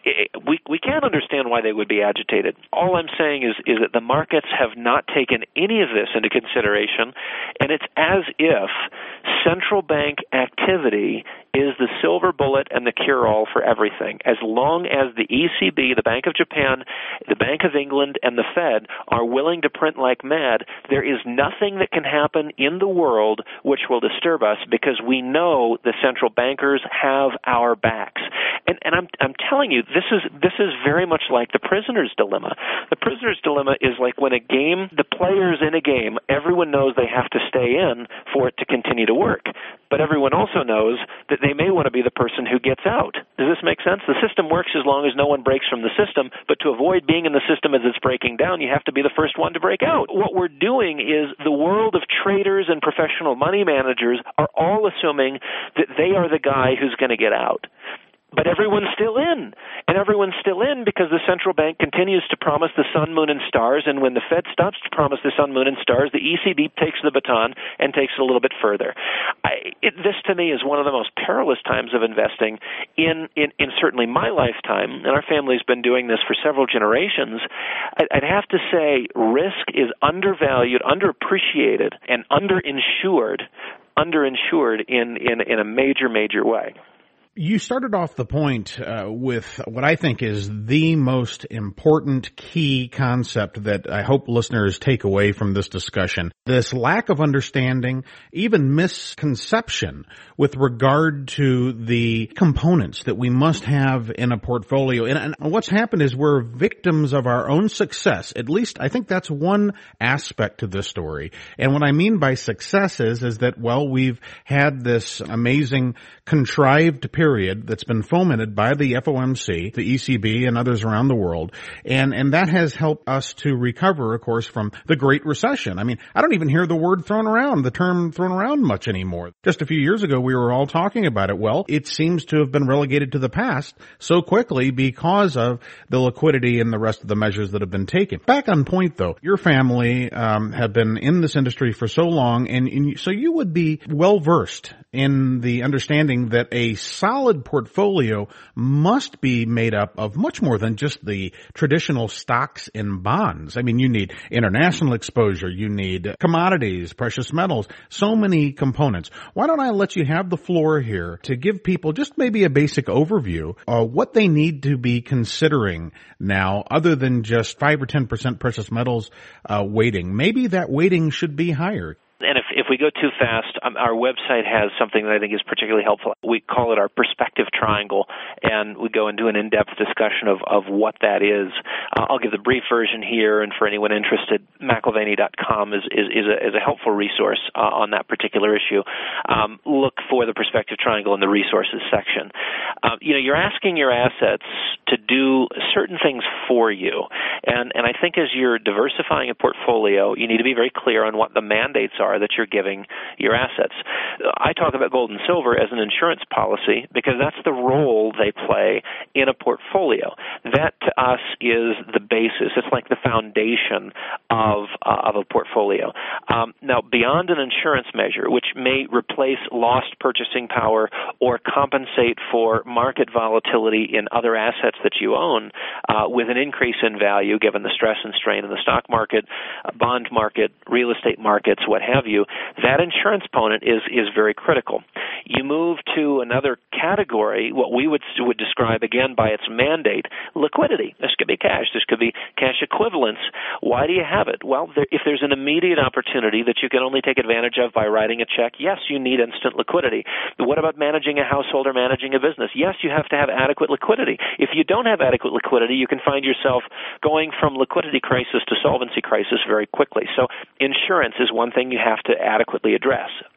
we we can understand why they would be agitated. All I'm saying is, is that the markets have not taken any of this into consideration, and it's as if central bank activity is the silver bullet and the cure-all for everything. As long as the E C B, the Bank of Japan, the Bank of England, and the Fed are willing to print like mad, there is nothing that can happen in the world which will disturb us, because we know the central bankers have our backs. And, and I'm, I'm telling you, this is this is very much like the prisoner's dilemma. The prisoner's dilemma is like when a game, the players in a game, everyone knows they have to stay in for it to continue to work. But everyone also knows that they may want to be the person who gets out. Does this make sense? The system works as long as no one breaks from the system, but to avoid being in the system as it's breaking down, you have to be the first one to break out. What we're doing is the world of traders and professional money managers are all assuming that they are the guy who's going to get out. But everyone's still in, and everyone's still in because the central bank continues to promise the sun, moon, and stars, and when the Fed stops to promise the sun, moon, and stars, the E C B takes the baton and takes it a little bit further. I, it, this, to me, is one of the most perilous times of investing in, in, in certainly my lifetime, and our family's been doing this for several generations. I, I'd have to say risk is undervalued, underappreciated, and underinsured, underinsured in, in, in a major, major way. You started off the point uh, with what I think is the most important key concept that I hope listeners take away from this discussion. This lack of understanding, even misconception with regard to the components that we must have in a portfolio. And, and what's happened is we're victims of our own success. At least I think that's one aspect to this story. And what I mean by success is, is that, well, we've had this amazing contrived period that's been fomented by the F O M C, the E C B, and others around the world. And, and that has helped us to recover, of course, from the Great Recession. I mean, I don't even hear the word thrown around, the term thrown around much anymore. Just a few years ago, we were all talking about it. Well, it seems to have been relegated to the past so quickly because of the liquidity and the rest of the measures that have been taken. Back on point, though, your family um, have been in this industry for so long, and, and so you would be well-versed in the understanding that a solid portfolio must be made up of much more than just the traditional stocks and bonds. I mean, you need international exposure, you need commodities, precious metals, so many components. Why don't I let you have the floor here to give people just maybe a basic overview of what they need to be considering now, other than just five or ten percent precious metals uh, weighting. Maybe that weighting should be higher. And if, if we go too fast, um, our website has something that I think is particularly helpful. We call it our perspective triangle, and we go into an in-depth discussion of, of what that is. Uh, I'll give the brief version here, and for anyone interested, McIlvaney dot com is, is, is, a, is a helpful resource uh, on that particular issue. Um, look for the perspective triangle in the resources section. Uh, you know, you're asking your assets to do certain things for you, and, and I think as you're diversifying a portfolio, you need to be very clear on what the mandates are that you're giving your assets. I talk about gold and silver as an insurance policy because that's the role they play in a portfolio. That to us is the basis. It's like the foundation of uh, of a portfolio. Um, now, beyond an insurance measure, which may replace lost purchasing power or compensate for market volatility in other assets that you own uh, with an increase in value given the stress and strain in the stock market, uh, bond market, real estate markets, what have you, that insurance component is, is very critical. You move to another category, what we would would describe, again, by its mandate, liquidity. This could be cash. This could be cash equivalents. Why do you have it? Well, there, if there's an immediate opportunity that you can only take advantage of by writing a check, yes, you need instant liquidity. But what about managing a household or managing a business? Yes, you have to have adequate liquidity. If you don't have adequate liquidity, you can find yourself going from liquidity crisis to solvency crisis very quickly. So insurance is one thing you have to adequately address.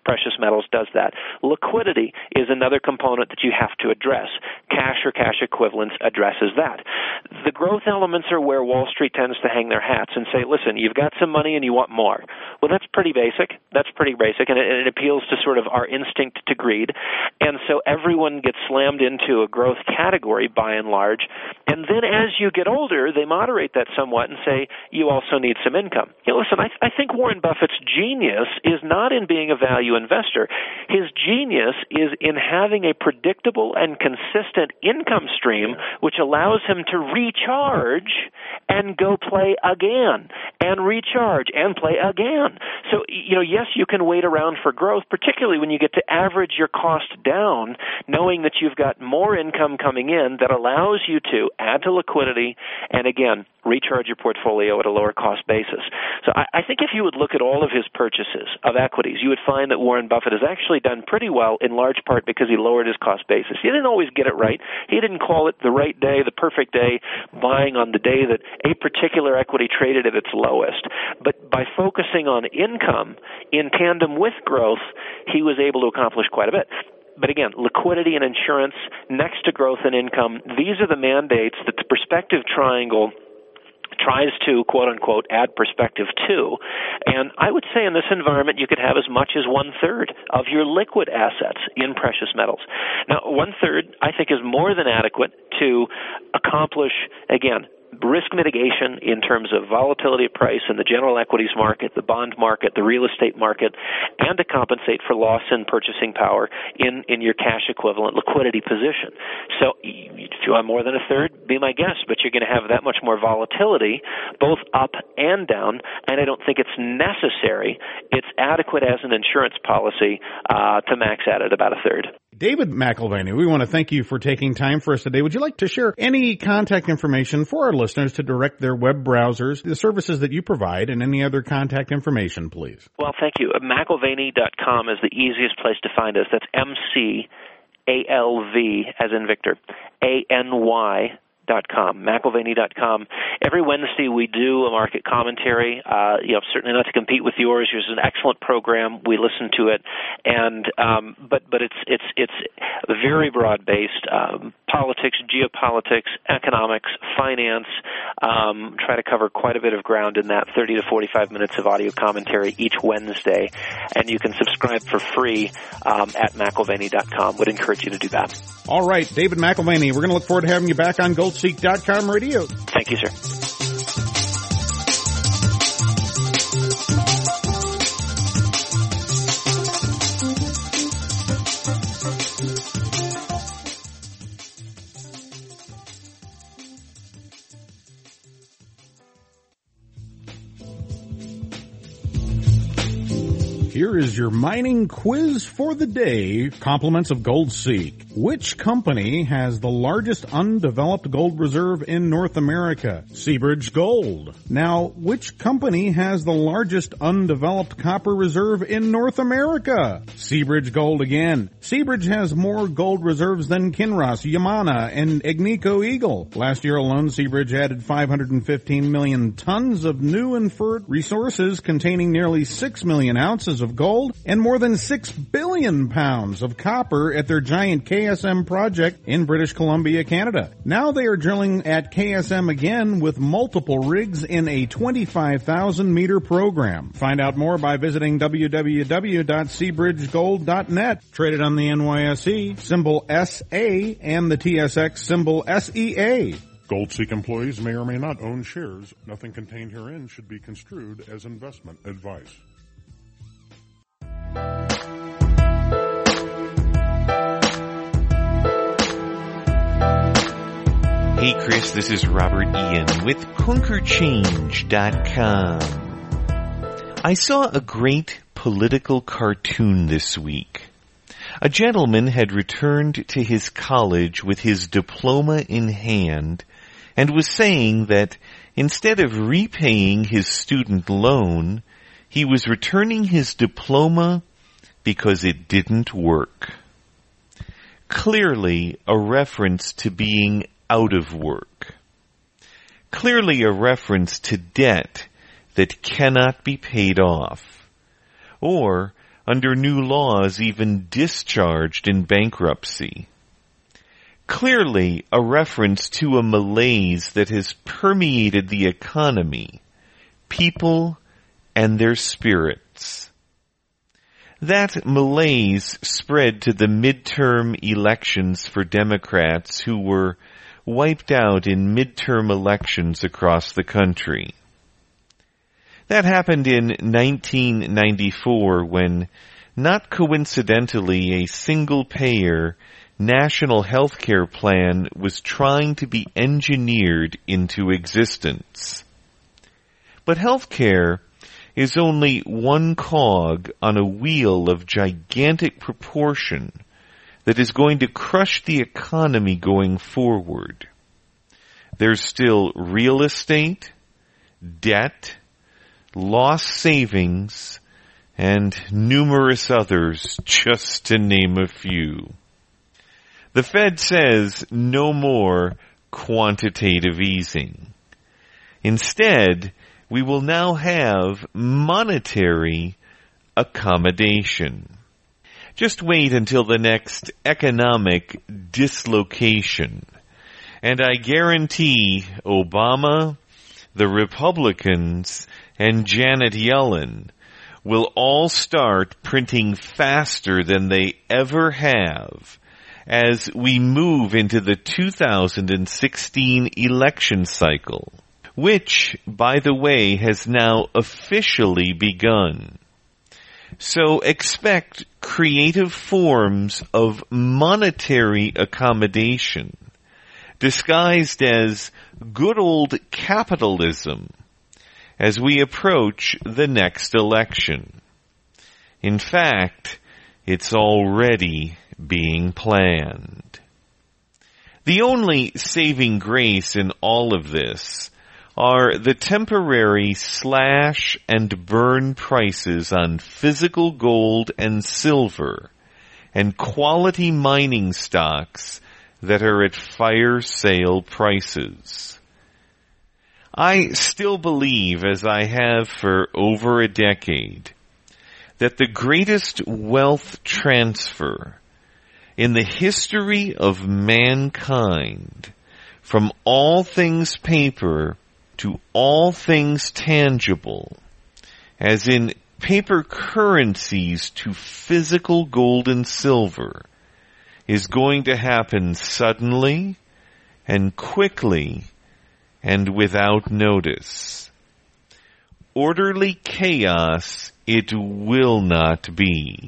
precious metals does that. Liquidity is another component that you have to address. Cash or cash equivalents addresses that. The growth elements are where Wall Street tends to hang their hats and say, listen, you've got some money and you want more. Well, that's pretty basic. That's pretty basic, and it, it appeals to sort of our instinct to greed. And so everyone gets slammed into a growth category by and large. And then as you get older, they moderate that somewhat and say, you also need some income. You know, listen, I, I think Warren Buffett's genius is not in being a value investor. His genius is in having a predictable and consistent income stream which allows him to recharge and go play again and recharge and play again. So, you know, yes, you can wait around for growth, particularly when you get to average your cost down, knowing that you've got more income coming in that allows you to add to liquidity and, again, recharge your portfolio at a lower cost basis. So I, I think if you would look at all of his purchases of equities, you would find that Warren Buffett has actually done pretty well, in large part because he lowered his cost basis. He didn't always get it right. He didn't call it the right day, the perfect day, buying on the day that a particular equity traded at its lowest. But by focusing on income in tandem with growth, he was able to accomplish quite a bit. But again, liquidity and insurance next to growth and income, these are the mandates that the perspective triangle tries to, quote-unquote, add perspective to. And I would say in this environment you could have as much as one-third of your liquid assets in precious metals. Now, one-third, I think, is more than adequate to accomplish, again, risk mitigation in terms of volatility of price in the general equities market, the bond market, the real estate market, and to compensate for loss in purchasing power in, in your cash equivalent liquidity position. So if you want more than a third, be my guest, but you're going to have that much more volatility, both up and down, and I don't think it's necessary. It's adequate as an insurance policy uh, to max out at about a third. David McAlvany, we want to thank you for taking time for us today. Would you like to share any contact information for our listeners to direct their web browsers, the services that you provide, and any other contact information, please? Well, thank you. McAlvany dot com is the easiest place to find us. That's M C A L V, as in Victor, A N Y dot com, McAlvany dot com. Every Wednesday we do a market commentary, uh, you know, certainly not to compete with yours. Yours is an excellent program. We listen to it, and um, but but it's it's it's very broad based. Um, politics, geopolitics, economics, finance. Um, try to cover quite a bit of ground in that thirty to forty-five minutes of audio commentary each Wednesday, and you can subscribe for free um, at McAlvany dot com. Would encourage you to do that. All right, David McAlvany, we're going to look forward to having you back on Gold Seek dot com radio. Thank you, sir. Here is your mining quiz for the day, compliments of Gold Seek. Which company has the largest undeveloped gold reserve in North America? Seabridge Gold. Now, which company has the largest undeveloped copper reserve in North America? Seabridge Gold again. Seabridge has more gold reserves than Kinross, Yamana, and Agnico Eagle. Last year alone, Seabridge added five hundred fifteen million tons of new inferred resources containing nearly six million ounces of gold and more than six billion pounds of copper at their giant K S M project in British Columbia, Canada. Now they are drilling at K S M again with multiple rigs in a twenty-five thousand meter program. Find out more by visiting w w w dot seabridge gold dot net. Traded on the N Y S E, symbol S A, and the T S X, symbol S E A. Gold Seek employees may or may not own shares. Nothing contained herein should be construed as investment advice. Hey Chris, this is Robert Ian with Conquer Change dot com. I saw a great political cartoon this week. A gentleman had returned to his college with his diploma in hand and was saying that instead of repaying his student loan, he was returning his diploma because it didn't work. Clearly a reference to being out of work. Clearly a reference to debt that cannot be paid off. Or under new laws even discharged in bankruptcy. Clearly a reference to a malaise that has permeated the economy, people, and their spirits. That malaise spread to the midterm elections for Democrats who were wiped out in midterm elections across the country. That happened in nineteen ninety-four when, not coincidentally, a single-payer national health care plan was trying to be engineered into existence. But health care is only one cog on a wheel of gigantic proportion that is going to crush the economy going forward. There's still real estate, debt, lost savings, and numerous others, just to name a few. The Fed says no more quantitative easing. Instead, we will now have monetary accommodation. Just wait until the next economic dislocation, and I guarantee Obama, the Republicans, and Janet Yellen will all start printing faster than they ever have as we move into the two thousand sixteen election cycle, which, by the way, has now officially begun. So expect creative forms of monetary accommodation, disguised as good old capitalism, as we approach the next election. In fact, it's already being planned. The only saving grace in all of this are the temporary slash and burn prices on physical gold and silver and quality mining stocks that are at fire sale prices. I still believe, as I have for over a decade, that the greatest wealth transfer in the history of mankind, from all things paper to all things tangible, as in paper currencies to physical gold and silver, is going to happen suddenly and quickly and without notice. Orderly chaos it will not be.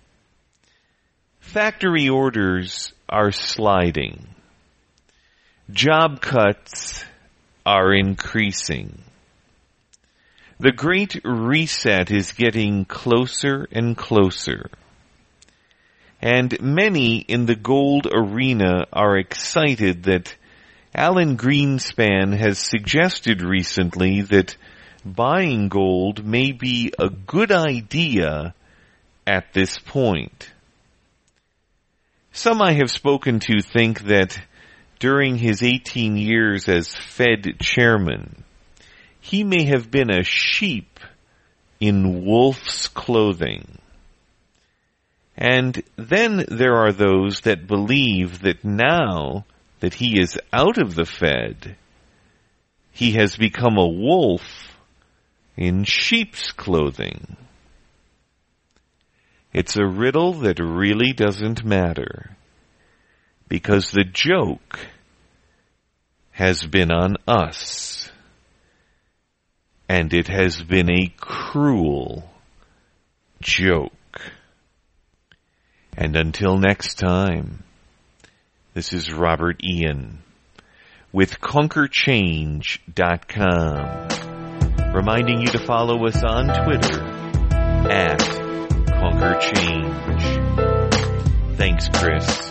Factory orders are sliding. Job cuts are increasing. The Great Reset is getting closer and closer. And many in the gold arena are excited that Alan Greenspan has suggested recently that buying gold may be a good idea at this point. Some I have spoken to think that during his eighteen years as Fed chairman, he may have been a sheep in wolf's clothing. And then there are those that believe that now that he is out of the Fed, he has become a wolf in sheep's clothing. It's a riddle that really doesn't matter, because the joke has been on us, and it has been a cruel joke. And until next time, this is Robert Ian with Conquer Change dot com, reminding you to follow us on Twitter at Conquer Change. Thanks, Chris.